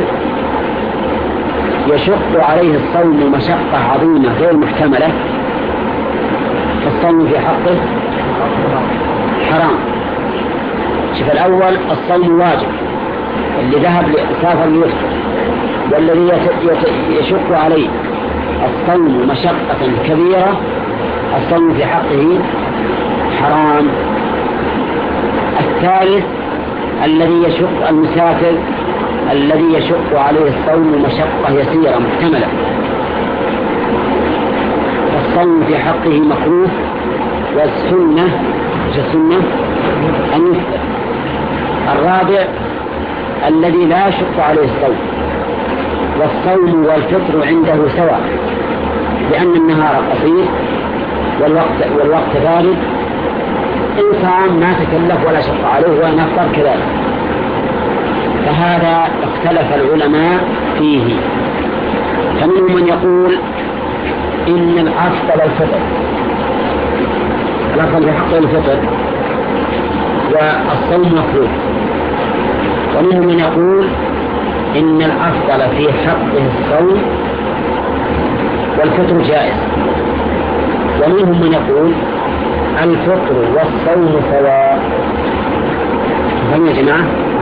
يشق عليه الصوم مشقة عظيمة غير محتملة، فالصوم في حقه حرام. شوف، الأول الصوم واجب، اللي ذهب سافر ليفطر، والذي يشق عليه الصوم مشقة كبيرة الصوم في حقه حرام. الثالث الذي يشق المسافر الذي يشق عليه الصوم مشقة يسيرة محتملة، الصوم في حقه مكروه، والسنة السنة أن يفطر. الرابع الذي لا يشق عليه الصوم، والصوم والفطر عنده سواء، لأن النهار قصير والوقت, والوقت بارد، إن صام ما تكلف ولا شق عليه وإن أفطر كذلك. فهذا اختلف العلماء فيه، فمنهم من يقول إن الأفضل الفطر، الأفضل في حق الفطر، والصوم مفروض. ومنهم من يقول إن الأفضل في حقه الصوم والفطر جائز. ومنهم من يقول الفطر والصوم سواء. فهم يا جماعة؟